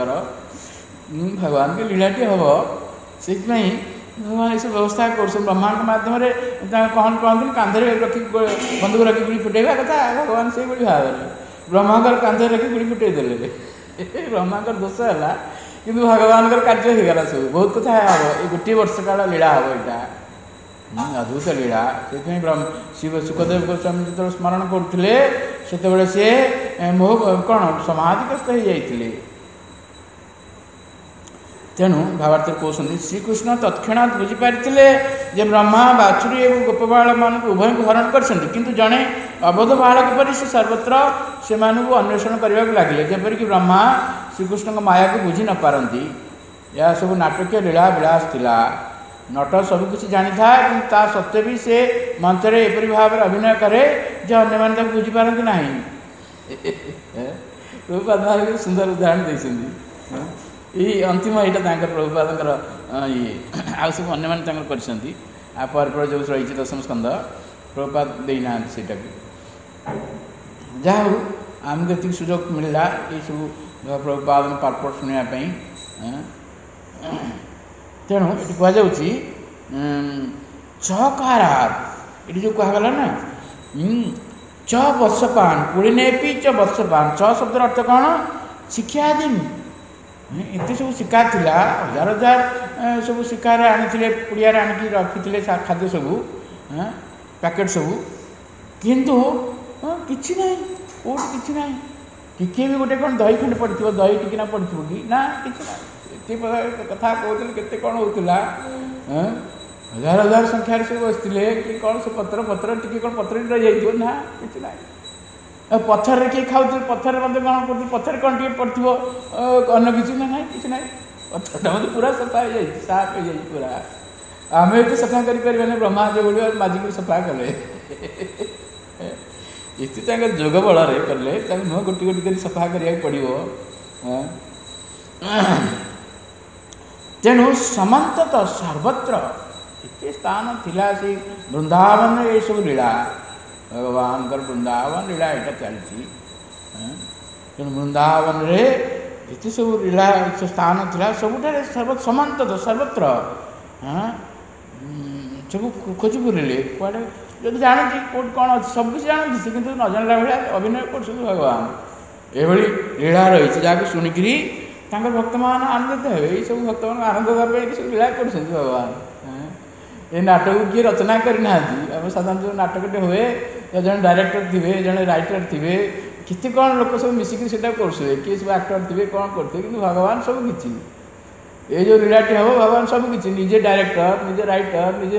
भगवान के लीलाटी हम से भगवान ये व्यवस्था कर ब्रह्मांड मध्यम कहन कहते कांधे रखी बंदूक रखी गुड़ी फुटेगा कथा भगवान से भाव में ब्रह्मांकर कांधे रखी गुड़ी फुटे देले ब्रह्मांकर दोष है कि भगवान कार्य होगला सब बहुत कथा हम ये गोटे वर्ष काल लीला हम यहाँ अद्भुत लीला से ब्रह्म शिव सुखदेव गोस्वामी जो स्मरण करते से मोह कौन समाधिग्रस्त हो जाते तेणु भावार्थ कहते श्रीकृष्ण तत्क्षणात बुझीपारी जे ब्रह्मा बाछुरी और गोपबाल मान उभय को हरण कर जड़े अबोध बालक पर से सर्वत्र से अन्वेषण करने लगे जपरिक ब्रह्मा श्रीकृष्ण माया को बुझी न पारती। यह सब नाटकीय लीला विलास थिला। नट सबकि जानी था ता सत्वे भी से मंच में एपरी भाव में अभिनय करे जे अन्य मैंने बुझीपारती ना। प्रभुपाद सुंदर उदाहरण देखते ये अंतिम यहाँ प्रभुपाद ये आउ सब अन्य मैंने कर जो रही दशम स्कंद प्रभुपाद देना से जहाँ आमको ये सुजोग मिलला ये सब प्रभुपाद पार्पट शुणापी। तेणु ये कहुच्छी चकारात ये जो कहगला ना च वर्षपान पुणे पी च वर्षपान च शब्द अर्थ कौन शिक्षा दिन एत सब शिकार थिला हजार हजार सब शिकार आनी पुड़िया आणिकी रखी खाद्य सब पैकेट सब किंतु किसी ना कौट कि ना टिके भी गोटे कौन दही खंड पड़ो दही टिकिना पड़ो कि ना कि ना ये कथा कहते केते कौन होता हजार हजार संख्यार सब बसते कि कौन से पत्र पत्र टी कौन पत्र रही जाइए ना कि ना पत्थर किए खाऊ पत्थर मतलब कौन कर पत्थर कौन टे पड़ो अन्न किसी ना ना कि ना पत्थरटा मतलब पूरा सफा हो जाए साफ हो जाए पूरा आम ये सफा कर ब्रह्मा जो माजिक सफा कले ये जोग बल कले नुह गोटी गोटी कर सफा करा पड़ो। तेणु समन्तत सर्वत्र ये स्थान थिला से वृंदावन ये सब लीला भगवान वृंदावन लीला यहाँ चलती। तेणु वृंदावन रे ये सब लीला स्थान थिला सबुठारे सर्व समन्तत सर्वत्र सब खोज बुले कड़े जो जानती कौट कौन अच्छी सब किसी जानती कि न जानला भाया अभिनय कर भगवान ये लीला रही जहाँ शुणिकी भक्त मान आनंदित हे ये सब भक्त मान आनंद देवे सब लीला कर भगवान। ये नाटक किए रचना करना साधारण जो नाटकटे हुए जन डायरेक्टर थे जन राइटर थे कितने कौन लोक सब मिसिक कर किए सब आक्टर थे कौन करते कि भगवान सब किसी ये जो लीलाटी हम भगवान सब किसी निजे डायरेक्टर निजे राइटर निजे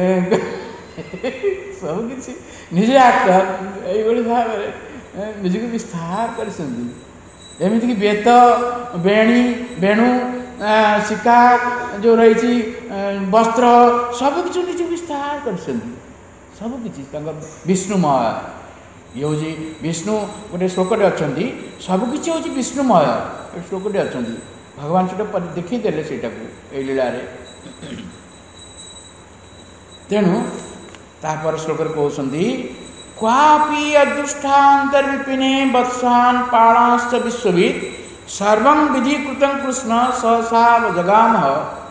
सब किसी निजे आक्टर ये भाव में निजी को विस्तार करमती कि बेत बेणी बेणु शिका जो रही वस्त्र सबकि निज विस्तार कर सबकि विष्णुमय ये हूँ विष्णु गोटे श्लोकटे अच्छा सबकि हूँ विष्णुमय श्लोकटे अच्छा भगवान से देखीदे से लीला तेणु तापर श्लोक कहते क्वापि अदृष्टान्तर्विपिने वत्सान पाणाश्च विश्ववित् सर्वं विधिकृतं कृष्ण सहसा जगामः।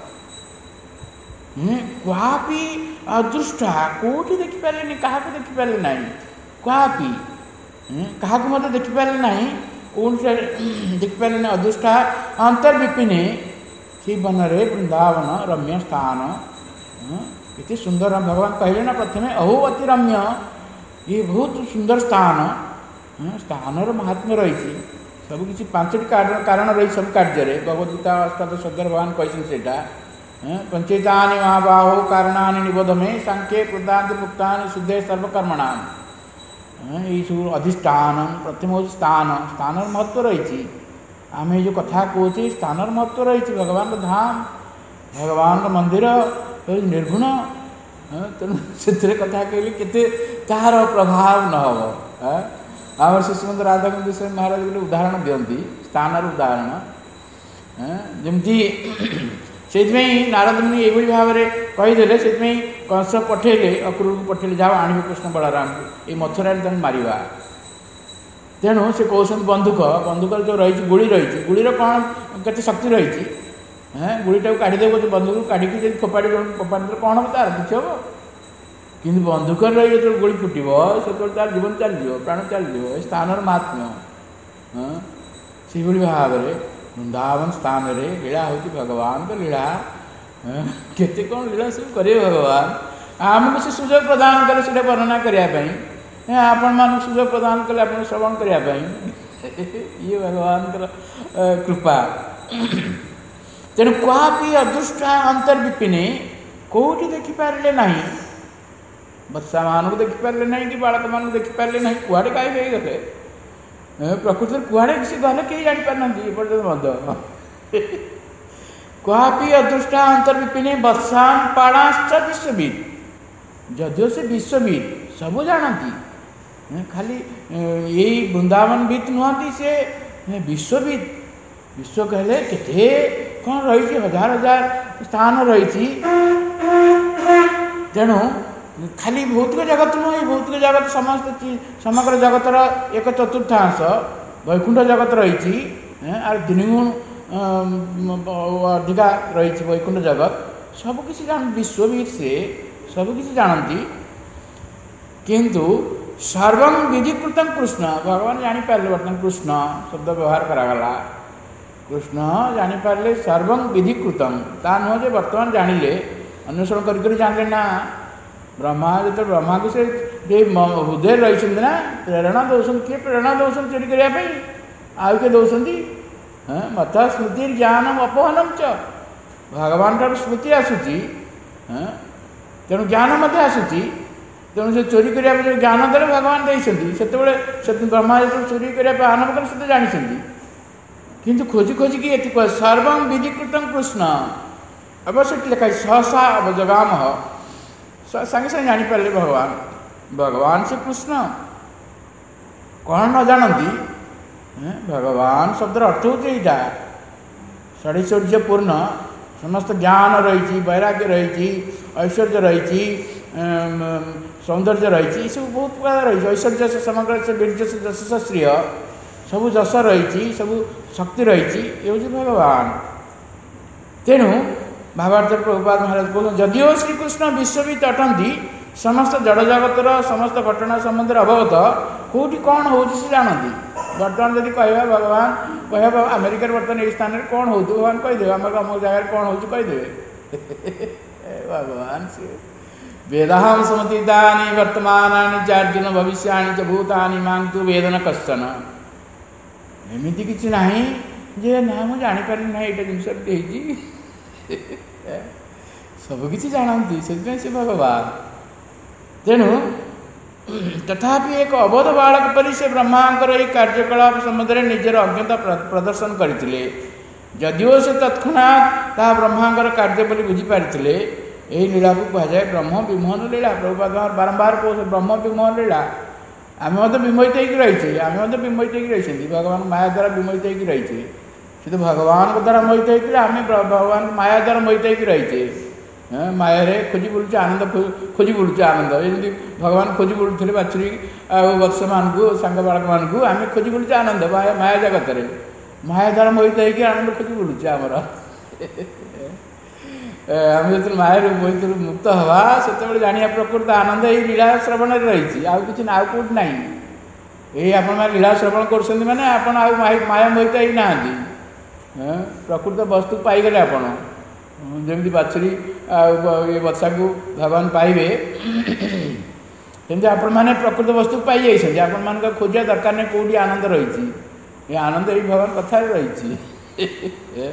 क्वापि अदृष्टा कोठी देखिपारे क्या देखिपारे ना क्वापि क्या मत देखिपारे ना कौन से देखिपारे ना अदृष्टा अंतर्विपिने से वन रे वृंदावन रम्य स्थान इतने सुंदर भगवान कहले ना प्रथमे अहो अति रम्य ये बहुत सुंदर स्थान स्थान महात्म्य रही सबकि पांचटी कारण कारण रही सब कार्य भगवद्गीता अष्टादश अध्याय भगवान कहते पंचेतानि महाबाहो कारणानि निबोध में सांख्ये कृतांत भुक्तानि सिद्धे सर्वकर्मणा ये सब अधिष्ठान प्रथम हूँ स्थान स्थान महत्व रही आम जो कथा कहते स्थान महत्व रही भगवान धाम भगवान मंदिर निर्गुण तेणु से कथा कहली केते तार प्रभाव न हो आम शिशुमंत राधा विषय महाराज गोटे उदाहरण दिखती स्थान उदाहरण जमती से नारद मुनि ये भाव में कहीदे से कंस पठेले अक्रूर को पठेले जाओ आण कृष्ण बलराम को ये मथुरा मारिबा तेणु से कहते बंदूक बंदूक जो रही गुड़ी रही गुड़ीर कौन केते शक्ति रही गुड़ीटा को काढ़ीदेव बंदूक काढ़ी फोपाड़ी फोपाड़ी कौन हम तार किसी हम कि बंदूक रही जो गोली फुटब से तार जीवन चलज प्राण चलज स्थान महात्म्य से भाव में वृंदावन स्थान में लीला हूँ भगवान को लीला केते कौन लीला सब करे भगवान आमको से सुजोग प्रदान कले से वर्णना करने आपण मान सुजोग प्रदान कले आप श्रवण करने ये भगवान कृपा तेणु क्वापि अदृष्टा अंतर्विपिने कौटी देखिपारे ना बच्चा मान को देखिपारे ना कि बालक मान को देखिपारे ना कुआड़े कहीं गले प्रकृति कुआड़े किसी गले कहीं जापार ना मद क्वापि अदृष्टा अंतर्विपिने बत्सान पाणाश्च विश्वविद जदियो से विश्वविद सबू जानती खाली यही वृंदावन बीत नुहति से विश्वविद विश्व कहले केते कौन रही हजार हजार स्थान रही तेणु खाली भौतिक जगत नुह भौतिक जगत समस्त समग्र जगतर एक चतुर्थांश वैकुंठ जगत रही तीन गुण अधिका रही वैकुंठ जगत सबकिछ जान विश्वविद से सबकिछ जानती किंतु सर्वं विधिकृतं कृष्ण भगवान जानीपारे बर्तमान कृष्ण शब्द व्यवहार करागला कृष्ण जानीपारे सर्वं विधिकृतं ता नुह जे बर्तमान जानिले अन्वेषण कर जानले ना ब्रह्मा जो ब्रह्मा को से हृदय रही ना प्रेरणा दौरान किए प्रेरणा दौरान चोरी करने आउ किए दौरान मत स्मृति ज्ञानम अपहनम च भगवान ठार स्मृति आसूची तेणु ज्ञान आसूची तेणु से चोरी करने जो ज्ञान देते भगवान देते ब्रह्मा जो चोरी करने आरंभ कर से जानी किंतु खोजी खोजिकी ये कह सर्व विधिकृतं कृष्ण अवश्य लिखा सहसा अवजगाम सागे सागे जानीपारे भगवान भगवान से कृष्ण कौन न जानती भगवान शब्द अर्थ होता षडैश्वर्यपूर्ण समस्त ज्ञान रही वैराग्य रही ऐश्वर्य रही सौंदर्य रही सब बहुत प्रकार रही ऐश्वर्य से समग्र से वीर्य से जश से श्रेय सब जश रही सब शक्ति रही ये हूँ भगवान तेणु भावार्थ प्रभुपाद महाराज कहते जदिओ श्रीकृष्ण विश्वविद अटंती समस्त जड़ जगतर समस्त घटना संबंध अवगत कौटी कौन हो जानती बर्तमान जब कह भगवान कह अमेरिकार बर्तमान ये स्थान में कौन हो भगवान कहीदे आम अमुक जगह कौन हो कहीदे भगवान से वेदाहं समतीतानि वर्तमानानि चार्जुन भविष्याणि च भूतानि मां तु वेदन कश्चन एमती किसी ना जे ना मुझे जानीपारे ना यहाँ जिनस सबकि जानती से भगवान तेणु तथापि एक अबोध बालक परि से ब्रह्मांकर ये कार्यकलाप संबंध में निजर अज्ञता प्रदर्शन करते जदिओ से तत्क्षणात ता ब्रह्मांकर कार्य बोली बुझीपारी यही लीला को कहुए ब्रह्म विमोहन लीला प्रभुपाद बारंबार कह ब्रह्म विमोहन लीला आम विमोहित रही आम विमोहित रही भगवान माया द्वारा विमोहित रही तो भगवान को द्वारा मोहित होते आम भगवान माया द्वारा मोहित रही माया रे खोजी बुलूचे आनंद खोजी बुलूचे आनंद जमी भगवान खोजी बुलूले बाछुरी बत्स मान को सांग बालक मान को आम खोजी बुलूचे आनंद माया जगत में माया द्वारा मोहित होकर आनंद खोजी बुलूचे आमर आम जो माया मोहित मुक्त हवा से जाना प्रकृत आनंद यही लीला श्रवण रही आउ कि ना कौट ना यही आप लीला श्रवण कर मैंने आप माया मोहित ही ना प्रकृत वस्तु पाईगले आपण जमी बाछुरी ये बच्चा को भगवान पाइबे सेमती आपण मैंने प्रकृत वस्तु पाई जाइए आपण मान खोजा दरकार नहीं कौटी आनंद रही ये आनंद ये भगवान कथा रही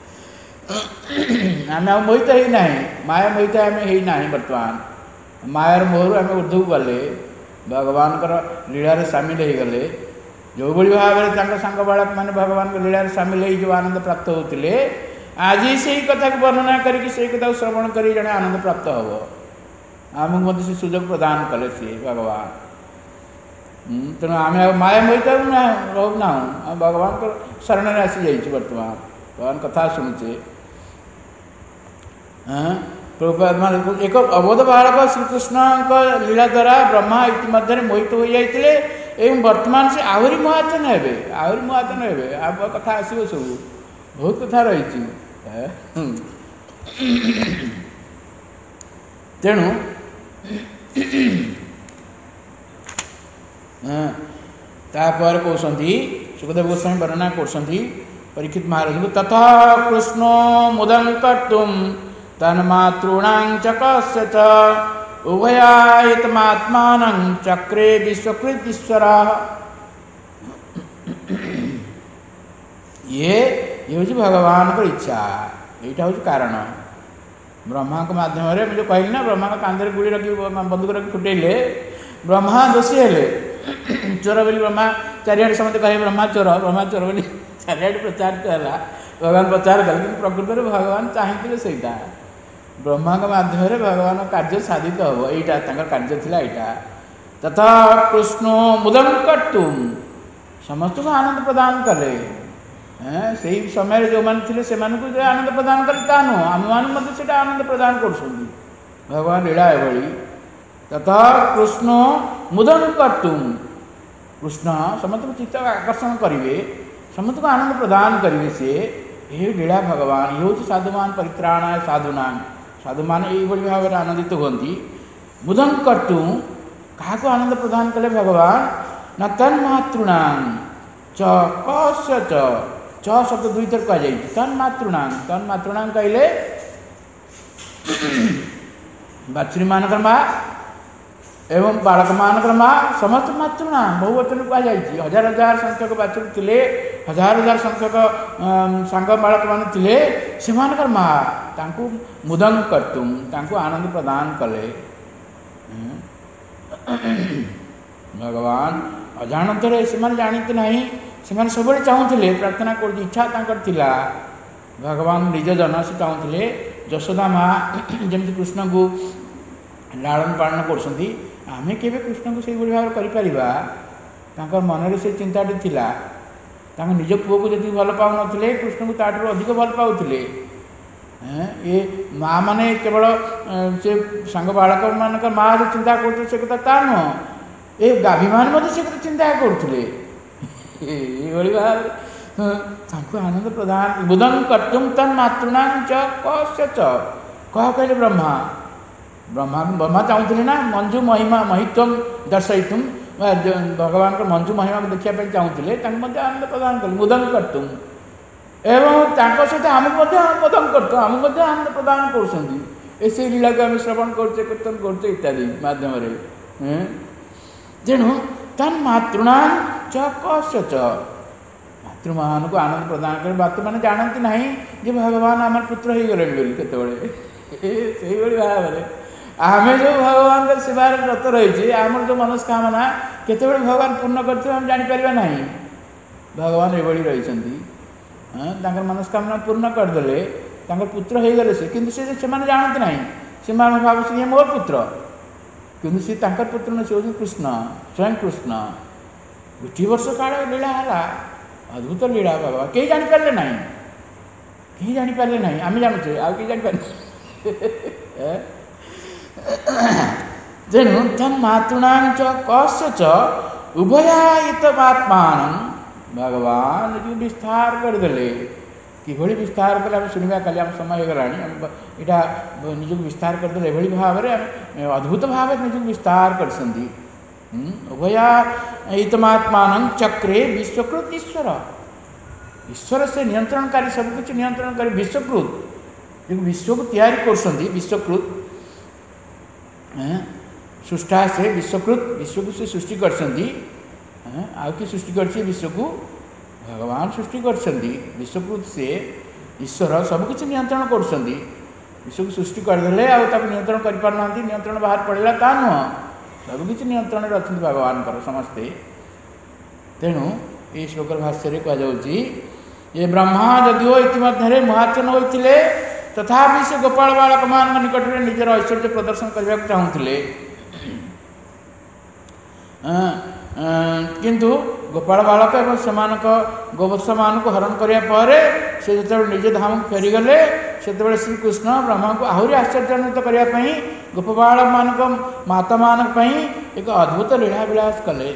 आम आ मोहित ही ना माया मोहित आम ही ना बर्तमान मायार मोहर आम ऊर्धक गले भगवान लीलार सामिल हो गले जो भाई भाव में सांग बालक मैंने भगवान को लीला सामिल हो जो आनंद प्राप्त होते आज से कथा को वर्णना करके से कथा श्रवण कर जड़े आनंद प्राप्त हम आमको मत से सुजोग प्रदान कले सी भगवान तेणु आम माया मोहित ना रहू ना भगवान को शरण में आसी जाइए बर्तमान भगवान कथा शुणुचे प्रभुपाद एक अबोध बालक श्रीकृष्ण लीला द्वारा ब्रह्मा इतिमध्य मोहित हो जाते एवं वर्तमान से आहरी महातन हे आहरी महातन हे आप कथा आसो सब बहुत कथा रही तेणु तापर कहते सुखदेव गोस्वामी वर्णना कर परीक्षित महाराज को तथा कृष्णो मुदं कर्तुं तन्मातॄणां च कस्य च उभयायतमात्मानं चक्रे विश्वकृत ईश्वरः ये ये हूँ भगवान को इच्छा ଏଇଟା ହେଉଛି କାରଣ। ବ୍ରହ୍ମାଙ୍କ ମାଧ୍ୟମରେ ମୁଁ ଯେଉଁ କହିଲି ନା, ବ୍ରହ୍ମାଙ୍କ କାନ୍ଧରେ ଗୁଳି ରଖି ବନ୍ଧୁକ ରଖି ଫୁଟେଇଲେ, ବ୍ରହ୍ମା ଦୋଷୀ ହେଲେ। ଚୋର ବୋଲି ବ୍ରହ୍ମା ଚାରିଆଡ଼େ ସମସ୍ତେ କହିବେ ବ୍ରହ୍ମା ଚୋର, ବ୍ରହ୍ମା ଚୋର ବୋଲି ଚାରିଆଡ଼େ ପ୍ରଚାରିତ ହେଲା, ଭଗବାନ ପ୍ରଚାର କଲେ। କିନ୍ତୁ ପ୍ରକୃତରେ ଭଗବାନ ଚାହିଁଥିଲେ ସେଇଟା, ବ୍ରହ୍ମାଙ୍କ ମାଧ୍ୟମରେ ଭଗବାନଙ୍କ କାର୍ଯ୍ୟ ସାଧିତ ହେବ। ଏଇଟା ତାଙ୍କର କାର୍ଯ୍ୟ ଥିଲା ଏଇଟା। ତଥା କୃଷ୍ଣ ମୁଦଂ କର୍ତ୍ତୁମ୍, ସମସ୍ତଙ୍କୁ ଆନନ୍ଦ ପ୍ରଦାନ କଲେ। ସେଇ ସମୟରେ ଯେଉଁମାନେ ଥିଲେ ସେମାନଙ୍କୁ ଯେ ଆନନ୍ଦ ପ୍ରଦାନ କଲେ ତା ନୁହଁ, ଆମମାନଙ୍କୁ ମଧ୍ୟ ସେଇଟା ଆନନ୍ଦ ପ୍ରଦାନ କରୁଛନ୍ତି। ଭଗବାନ ଲୀଳା ଏଭଳି। ତଥା କୃଷ୍ଣ ମୁଦଂ କର୍ତ୍ତୁମ୍, କୃଷ୍ଣ ସମସ୍ତଙ୍କୁ ଚିତ୍ତ ଆକର୍ଷଣ କରିବେ, ସମସ୍ତଙ୍କୁ ଆନନ୍ଦ ପ୍ରଦାନ କରିବେ। ସିଏ ଏ ଲୀଳା ଭଗବାନ। ଇଏ ହେଉଛି ସାଧୁମାନ ପରିତ୍ରାଣାୟ ସାଧୁନାଂ, ସାଧୁମାନେ ଏଇଭଳି ଭାବରେ ଆନନ୍ଦିତ ହୁଅନ୍ତି। ମୁଦଂ କର୍ତ୍ତୁମ୍, କାହାକୁ ଆନନ୍ଦ ପ୍ରଦାନ କଲେ ଭଗବାନ? ନା ତନ୍ମାତୃଣାଂ ଚ କସ୍ୟ ଚ, ଚ ଶବ୍ଦ ଦୁଇଥର କୁହାଯାଇଛି। ତନ୍ମାତୃଣାଂ, ତନ୍ମାତୃଣାଂ କହିଲେ ବାଛୁରୀମାନଙ୍କର ମା ଏବଂ ବାଳକମାନଙ୍କର ମା, ସମସ୍ତ ମାତୃଣା ବହୁବଚନ କୁହାଯାଇଛି। ହଜାର ହଜାର ସଂଖ୍ୟକ ବାଛୁରୀ ଥିଲେ, ହଜାର ହଜାର ସଂଖ୍ୟକ ସାଙ୍ଗ ବାଳକମାନେ ଥିଲେ, ସେମାନଙ୍କର ମା ତାଙ୍କୁ ମୁଦଂ କର୍ତ୍ତୁମ୍, ତାଙ୍କୁ ଆନନ୍ଦ ପ୍ରଦାନ କଲେ। ଭଗବାନ ଅଜାଣତରେ, ସେମାନେ ଜାଣନ୍ତି ନାହିଁ, ସେମାନେ ସବୁବେଳେ ଚାହୁଁଥିଲେ, ପ୍ରାର୍ଥନା କରୁଛି, ଇଚ୍ଛା ତାଙ୍କର ଥିଲା। ଭଗବାନ ନିଜ ଜନ ସେ ଚାହୁଁଥିଲେ। ଯଶୋଦା ମା ଯେମିତି କୃଷ୍ଣଙ୍କୁ ଲାଳନ ପାଳନ କରୁଛନ୍ତି, ଆମେ କେବେ କୃଷ୍ଣଙ୍କୁ ସେଇଭଳି ଭାବରେ କରିପାରିବା? ତାଙ୍କର ମନରେ ସେ ଚିନ୍ତାଟି ଥିଲା। ତାଙ୍କ ନିଜ ପୁଅକୁ ଯେତିକି ଭଲ ପାଉନଥିଲେ, କୃଷ୍ଣଙ୍କୁ ତାଠାରୁ ଅଧିକ ଭଲ ପାଉଥିଲେ। ଏ ମା ମାନେ କେବଳ ସେ ସାଙ୍ଗ ବାଳକମାନଙ୍କ ମା ଯେ ଚିନ୍ତା କରୁଥିଲେ ସେ କଥା ତା ନୁହଁ, ଏ ଗାଭୀମାନେ ମଧ୍ୟ ସେ କଥା ଚିନ୍ତା କରୁଥିଲେ। ଏଇଭଳି ଭାବରେ ତାଙ୍କୁ ଆନନ୍ଦ ପ୍ରଦାନ। ମୁଦଂ କର୍ତ୍ତୁମ୍ ତନ୍ମାତୃଣାଂ ଚ କସ୍ୟ ଚ, କହ କହିଲେ ବ୍ରହ୍ମା। ବ୍ରହ୍ମା ବ୍ରହ୍ମା ଚାହୁଁଥିଲେ ନା ମଞ୍ଜୁ ମହିମା ମହିତ୍ୱମ୍ ଦର୍ଶୟିତୁମ୍, ଭଗବାନଙ୍କ ମଞ୍ଜୁ ମହିମାକୁ ଦେଖିବା ପାଇଁ ଚାହୁଁଥିଲେ, ତାଙ୍କୁ ମଧ୍ୟ ଆନନ୍ଦ ପ୍ରଦାନ କଲେ। ମୁଦଂ କର୍ତ୍ତୁମ୍, ଏବଂ ତାଙ୍କ ସହିତ ଆମକୁ ମଧ୍ୟ ମୁଦଂ କର୍ତ୍ତୁମ୍, ଆମକୁ ମଧ୍ୟ ଆନନ୍ଦ ପ୍ରଦାନ କରୁଛନ୍ତି। ଏ ସେଇ ଲୀଳାକୁ ଆମେ ଶ୍ରବଣ କରୁଛେ, କୀର୍ତ୍ତନ କରୁଛେ ଇତ୍ୟାଦି ମାଧ୍ୟମରେ। ତେଣୁ ତନ୍ମାତୃଣାଂ ଚ କସ୍ୟ ଚ, ମାତୃମାନଙ୍କୁ ଆନନ୍ଦ ପ୍ରଦାନ କରେ। ମାତୃମାନେ ଜାଣନ୍ତି ନାହିଁ ଯେ ଭଗବାନ ଆମର ପୁତ୍ର ହେଇଗଲେଣି ବୋଲି। କେତେବେଳେ ସେଇଭଳି ଭାବରେ ଆମେ ଯେଉଁ ଭଗବାନଙ୍କ ସେବାରେ ବ୍ରତ ରହିଛେ, ଆମର ଯେଉଁ ମନସ୍କାମନା କେତେବେଳେ ଭଗବାନ ପୂର୍ଣ୍ଣ କରିଥିବେ ଆମେ ଜାଣିପାରିବା ନାହିଁ। ଭଗବାନ ଏଭଳି ରହିଛନ୍ତି, ତାଙ୍କର ମନସ୍କାମନା ପୂର୍ଣ୍ଣ କରିଦେଲେ, ତାଙ୍କର ପୁତ୍ର ହେଇଗଲେ ସେ। କିନ୍ତୁ ସେ ସେମାନେ ଜାଣନ୍ତି ନାହିଁ, ସେମାନେ ଭାବୁଛନ୍ତି ଇଏ ମୋର ପୁତ୍ର, କିନ୍ତୁ ସେ ତାଙ୍କର ପୁତ୍ର ନୁହେଁ, ସେ ହେଉଛନ୍ତି କୃଷ୍ଣ, ସ୍ୱୟଂ କୃଷ୍ଣ। ଗୋଟିଏ ବର୍ଷ କାଳ ଲୀଳା ହେଲା, ଅଦ୍ଭୁତ ଲୀଳା। ଭଗବାନ କେହି ଜାଣିପାରିଲେ ନାହିଁ, କେହି ଜାଣିପାରିଲେ ନାହିଁ। ଆମେ ଜାଣୁଛେ, ଆଉ କେହି ଜାଣିପାରିଲେ। ତେଣୁ ତନ୍ମାତୃଣାଂ ଚ କସ୍ୟ ଚ ଉଭୟାୟିତମାତ୍ମାନଂ, ଭଗବାନ ନିଜକୁ ବିସ୍ତାର କରିଦେଲେ। କିଭଳି ବିସ୍ତାର କଲେ ଆମେ ଶୁଣିବା କାଲି, ଆମ ସମୟ ହେଇଗଲାଣି। ଆମେ ଏଇଟା ନିଜକୁ ବିସ୍ତାର କରିଦେଲେ ଏଭଳି ଭାବରେ, ଆମେ ଅଦ୍ଭୁତ ଭାବରେ ନିଜକୁ ବିସ୍ତାର କରିଛନ୍ତି। ଉଭୟାୟିତମାତ୍ମାନଂ ଚକ୍ରେ ବିଶ୍ୱକୃତ ଈଶ୍ୱର, ଈଶ୍ୱର ସେ ନିୟନ୍ତ୍ରଣକାରୀ, ସବୁକିଛି ନିୟନ୍ତ୍ରଣକାରୀ, ବିଶ୍ୱକୃତ, ଯେଉଁ ବିଶ୍ୱକୁ ତିଆରି କରୁଛନ୍ତି, ବିଶ୍ୱକୃତ ସୃଷ୍ଟା ସେ ବିଶ୍ୱକୃତ, ବିଶ୍ୱକୁ ସେ ସୃଷ୍ଟି କରିଛନ୍ତି। ଆଉ କିଏ ସୃଷ୍ଟି କରିଛି ବିଶ୍ୱକୁ? ଭଗବାନ ସୃଷ୍ଟି କରିଛନ୍ତି। ବିଶ୍ୱକୃତ ସେ ଈଶ୍ୱର ସବୁକିଛି ନିୟନ୍ତ୍ରଣ କରୁଛନ୍ତି। ବିଶ୍ୱକୁ ସୃଷ୍ଟି କରିଦେଲେ ଆଉ ତାକୁ ନିୟନ୍ତ୍ରଣ କରିପାରୁନାହାନ୍ତି, ନିୟନ୍ତ୍ରଣ ବାହାର ପଡ଼ିଲା ତା ନୁହଁ, ସବୁକିଛି ନିୟନ୍ତ୍ରଣରେ ଅଛନ୍ତି ଭଗବାନଙ୍କର ସମସ୍ତେ। ତେଣୁ ଏହି ଶ୍ଲୋକର ଭାଷ୍ୟରେ କୁହାଯାଉଛି, ଏ ବ୍ରହ୍ମା ଯଦିଓ ଇତିମଧ୍ୟରେ ମହାଚ୍ଛନ୍ନ ହୋଇଥିଲେ, ତଥାପି ସେ ଗୋପାଳ ବାଳକମାନଙ୍କ ନିକଟରେ ନିଜର ଐଶ୍ୱର୍ଯ୍ୟ ପ୍ରଦର୍ଶନ କରିବାକୁ ଚାହୁଁଥିଲେ। କିନ୍ତୁ ଗୋପାଳ ବାଳକ ଏବଂ ସେମାନଙ୍କ ଗୋବତ୍ସମାନଙ୍କୁ ହରଣ କରିବା ପରେ ସେ ଯେତେବେଳେ ନିଜ ଧାମକୁ ଫେରିଗଲେ, ସେତେବେଳେ ଶ୍ରୀକୃଷ୍ଣ ବ୍ରହ୍ମାଙ୍କୁ ଆହୁରି ଆଶ୍ଚର୍ଯ୍ୟାନ୍ୱିତ କରିବା ପାଇଁ ଗୋପବାଳକମାନଙ୍କ ମାତାମାନଙ୍କ ପାଇଁ ଏକ ଅଦ୍ଭୁତ ଲୀଳା ବିଳାସ କଲେ।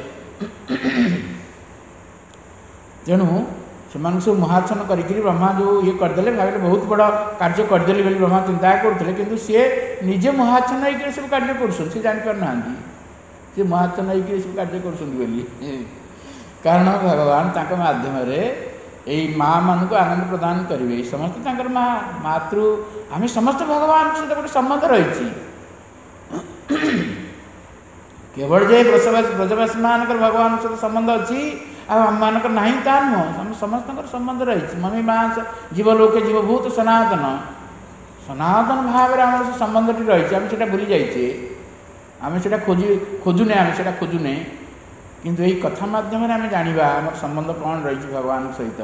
ତେଣୁ ସେମାନଙ୍କୁ ସବୁ ମହାଚ୍ଛନ୍ନ କରିକିରି ବ୍ରହ୍ମା ଯେଉଁ ଇଏ କରିଦେଲେ, ଭାବିଲେ ବହୁତ ବଡ଼ କାର୍ଯ୍ୟ କରିଦେଲି ବୋଲି ବ୍ରହ୍ମା ଚିନ୍ତା କରୁଥିଲେ। କିନ୍ତୁ ସିଏ ନିଜେ ମହାଚ୍ଛନ୍ନ ହେଇକିରି ସବୁ କାର୍ଯ୍ୟ କରୁଛନ୍ତି, ସେ ଜାଣିପାରୁନାହାନ୍ତି ସେ ମହାଚ୍ଛନ୍ନ ହେଇକିରି ସବୁ କାର୍ଯ୍ୟ କରୁଛନ୍ତି ବୋଲି। କାରଣ ଭଗବାନ ତାଙ୍କ ମାଧ୍ୟମରେ ଏଇ ମା ମାନଙ୍କୁ ଆନନ୍ଦ ପ୍ରଦାନ କରିବେ। ସମସ୍ତେ ତାଙ୍କର ମା, ମାତୃ, ଆମେ ସମସ୍ତେ ଭଗବାନଙ୍କ ସହିତ ଗୋଟେ ସମ୍ବନ୍ଧ ରହିଛି। केवल जे ब्रजवासी ब्रजवासी मान भगवान सहित संबंध अच्छी आम मानक ना ता नुह समस्त संबंध रही मम्मी माँ जीवलोके जीवभूत सनातन सनातन भाव में आम संबंधटी रही आम से भूली जाइए आम से खोजी खोजुने आम से खोजुने किंतु यही कथा माध्यम आम जाना आम संबंध कौन रही भगवान सहित।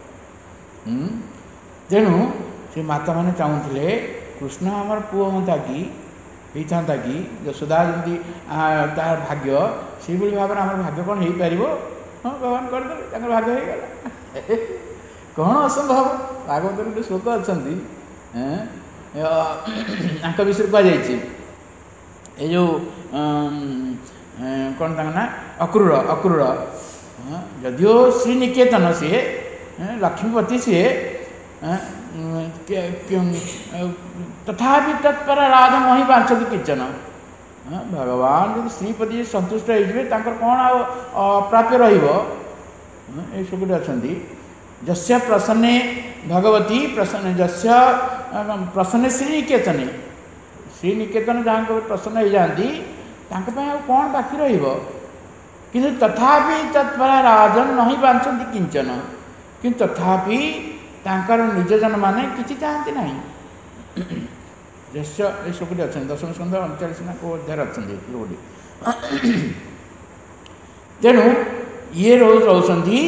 तेणु से माता मैंने चाहूले कृष्ण आमर पुओ हाँ कि होता कि यशोदा जमी तार भाग्य से भाव में आम भाग्य कौन हो पार हाँ भगवान करदे भाग्य हो गला कौन असंभव भागवत गोटे श्लोक अच्छा विषय कहुई ये जो कौन तक ना अक्रूर अक्रूर जदिओ श्रीनिकेतन सी लक्ष्मीपति सी तथापि तत्पर राधा मही बांछति किंचन भगवान जो श्रीपति संतुष्ट होते कौन अप्राप्य रोकटे अच्छा जस्य प्रसन्ने भगवती प्रसन्न जस्य प्रसन्न श्रीनिकेतन श्रीनिकेतन जहाँ को प्रसन्न हो जाती कौन बाकी रु तथापि तत्पर राजन नहीं बांछति किंचन कि तथापि तांकर निजजन माने किसी चाहती ना जस्य ये सबुटी अच्छा दशम स्कंद अड़चाश ना को अध्याय अच्छा तेणु ये रोचंती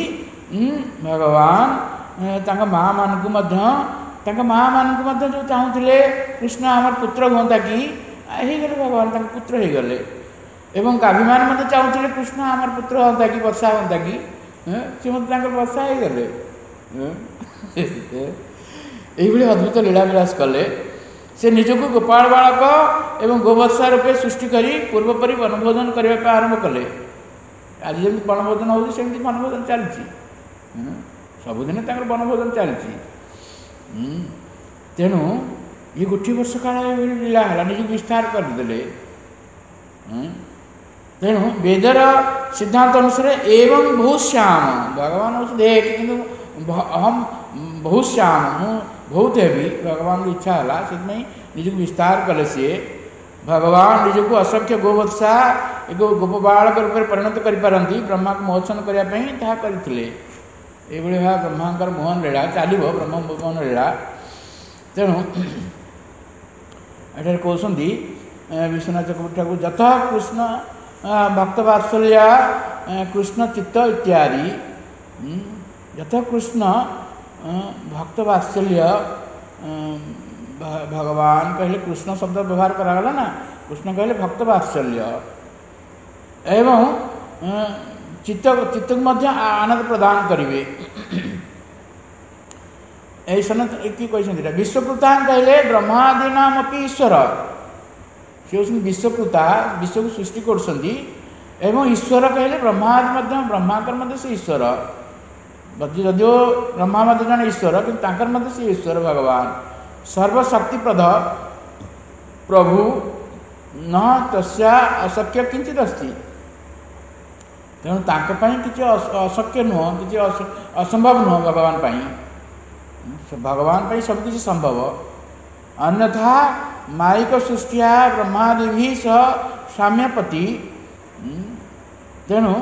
भगवान माँ मान को माँ मान को जो चाहूले कृष्ण आम पुत्र हूँ कि गले भगवान पुत्र हो गले एवं गाभीमान मत चाहूले कृष्ण आम पुत्र हाँ कि वर्षा हाँ कि सी मत वर्षा हो गले यही अद्भुत लीला विलास कले से निजक गोपाल बालक एवं गोवर्षा रूपे सृष्टि कर पूर्वपरी वनभोजन करने आरंभ कले आज जमी वनभोजन होती वनभोजन चलती सबुदिन वनभोजन चलती तेणु ये गोटे वर्ष काल लीला है निज विस्तार करदे तेणु वेदर सिद्धांत अनुसार एवं बहुश्याम भगवान देख कि अहम बहुश्याम हूँ बहुत हेबी भगवान की इच्छा है से निजक विस्तार कले सी भगवान निजक असंख्य गोवत्सा एक गोप बालक रूप में परिणत करें ब्रह्मा को मोचन करने करते भाव ब्रह्मांकर मोहन लीला चलो ब्रह्म मोहन लीला तेणु ये कहते विश्वनाथ चक्रवर्ती ठाकुर यथा कृष्ण भक्तवात्सल्य कृष्ण चित्त इत्यादि यथा कृष्ण भक्तवात्सल्य भगवान कहले कृष्ण शब्द व्यवहार करागला ना कृष्ण कहले भक्तवात्सल्य एवं चित्त चित्त मध्य आनंद प्रदान करेंगे कहते विश्वकृता कहले ब्रह्मादीनाम ईश्वर सी विश्वकृता विश्व को सृष्टि कर ईश्वर कहले ब्रह्मादि ब्रह्माकर से ईश्वर जदिओ ब्रह्मा जन ईश्वर कि से ईश्वर भगवान सर्वशक्तिप्रद प्रभु न तस्या अशक्य किंचित अस्ति तेणु कि अशक्य नुह कि असंभव नुह भगवान पाई भगवान पाई सब किसी संभव अन्यथा माइक सृष्टिया ब्रह्मादि सह साम्यपति तेणु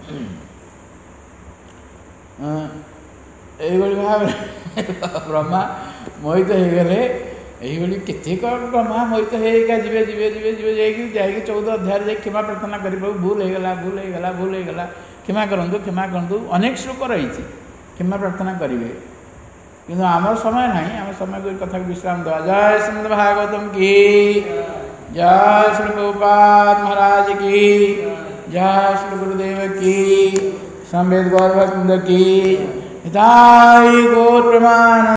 यही भाव ब्रह्मा मोहित हो गले यही केत ब्रह्मा मोहित होगा जीवे जीवे जीवे जीवे जाकि जाकि चौदह अध्याय जाए क्षमा प्रार्थना कर भूल होगा भूल होगा भूल होगा क्षमा करूँ क्षमा करूँ अनेक श्लोक रही क्षमा प्रार्थना करेंगे किंतु आमर समय ना आम समय को कथा विश्राम देवा। जय श्रीमद् भागवतम की जय श्री प्रभुपाद महाराज की जय श्री गुरुदेव की संवेद गौर की हिताय गौर प्रमाण।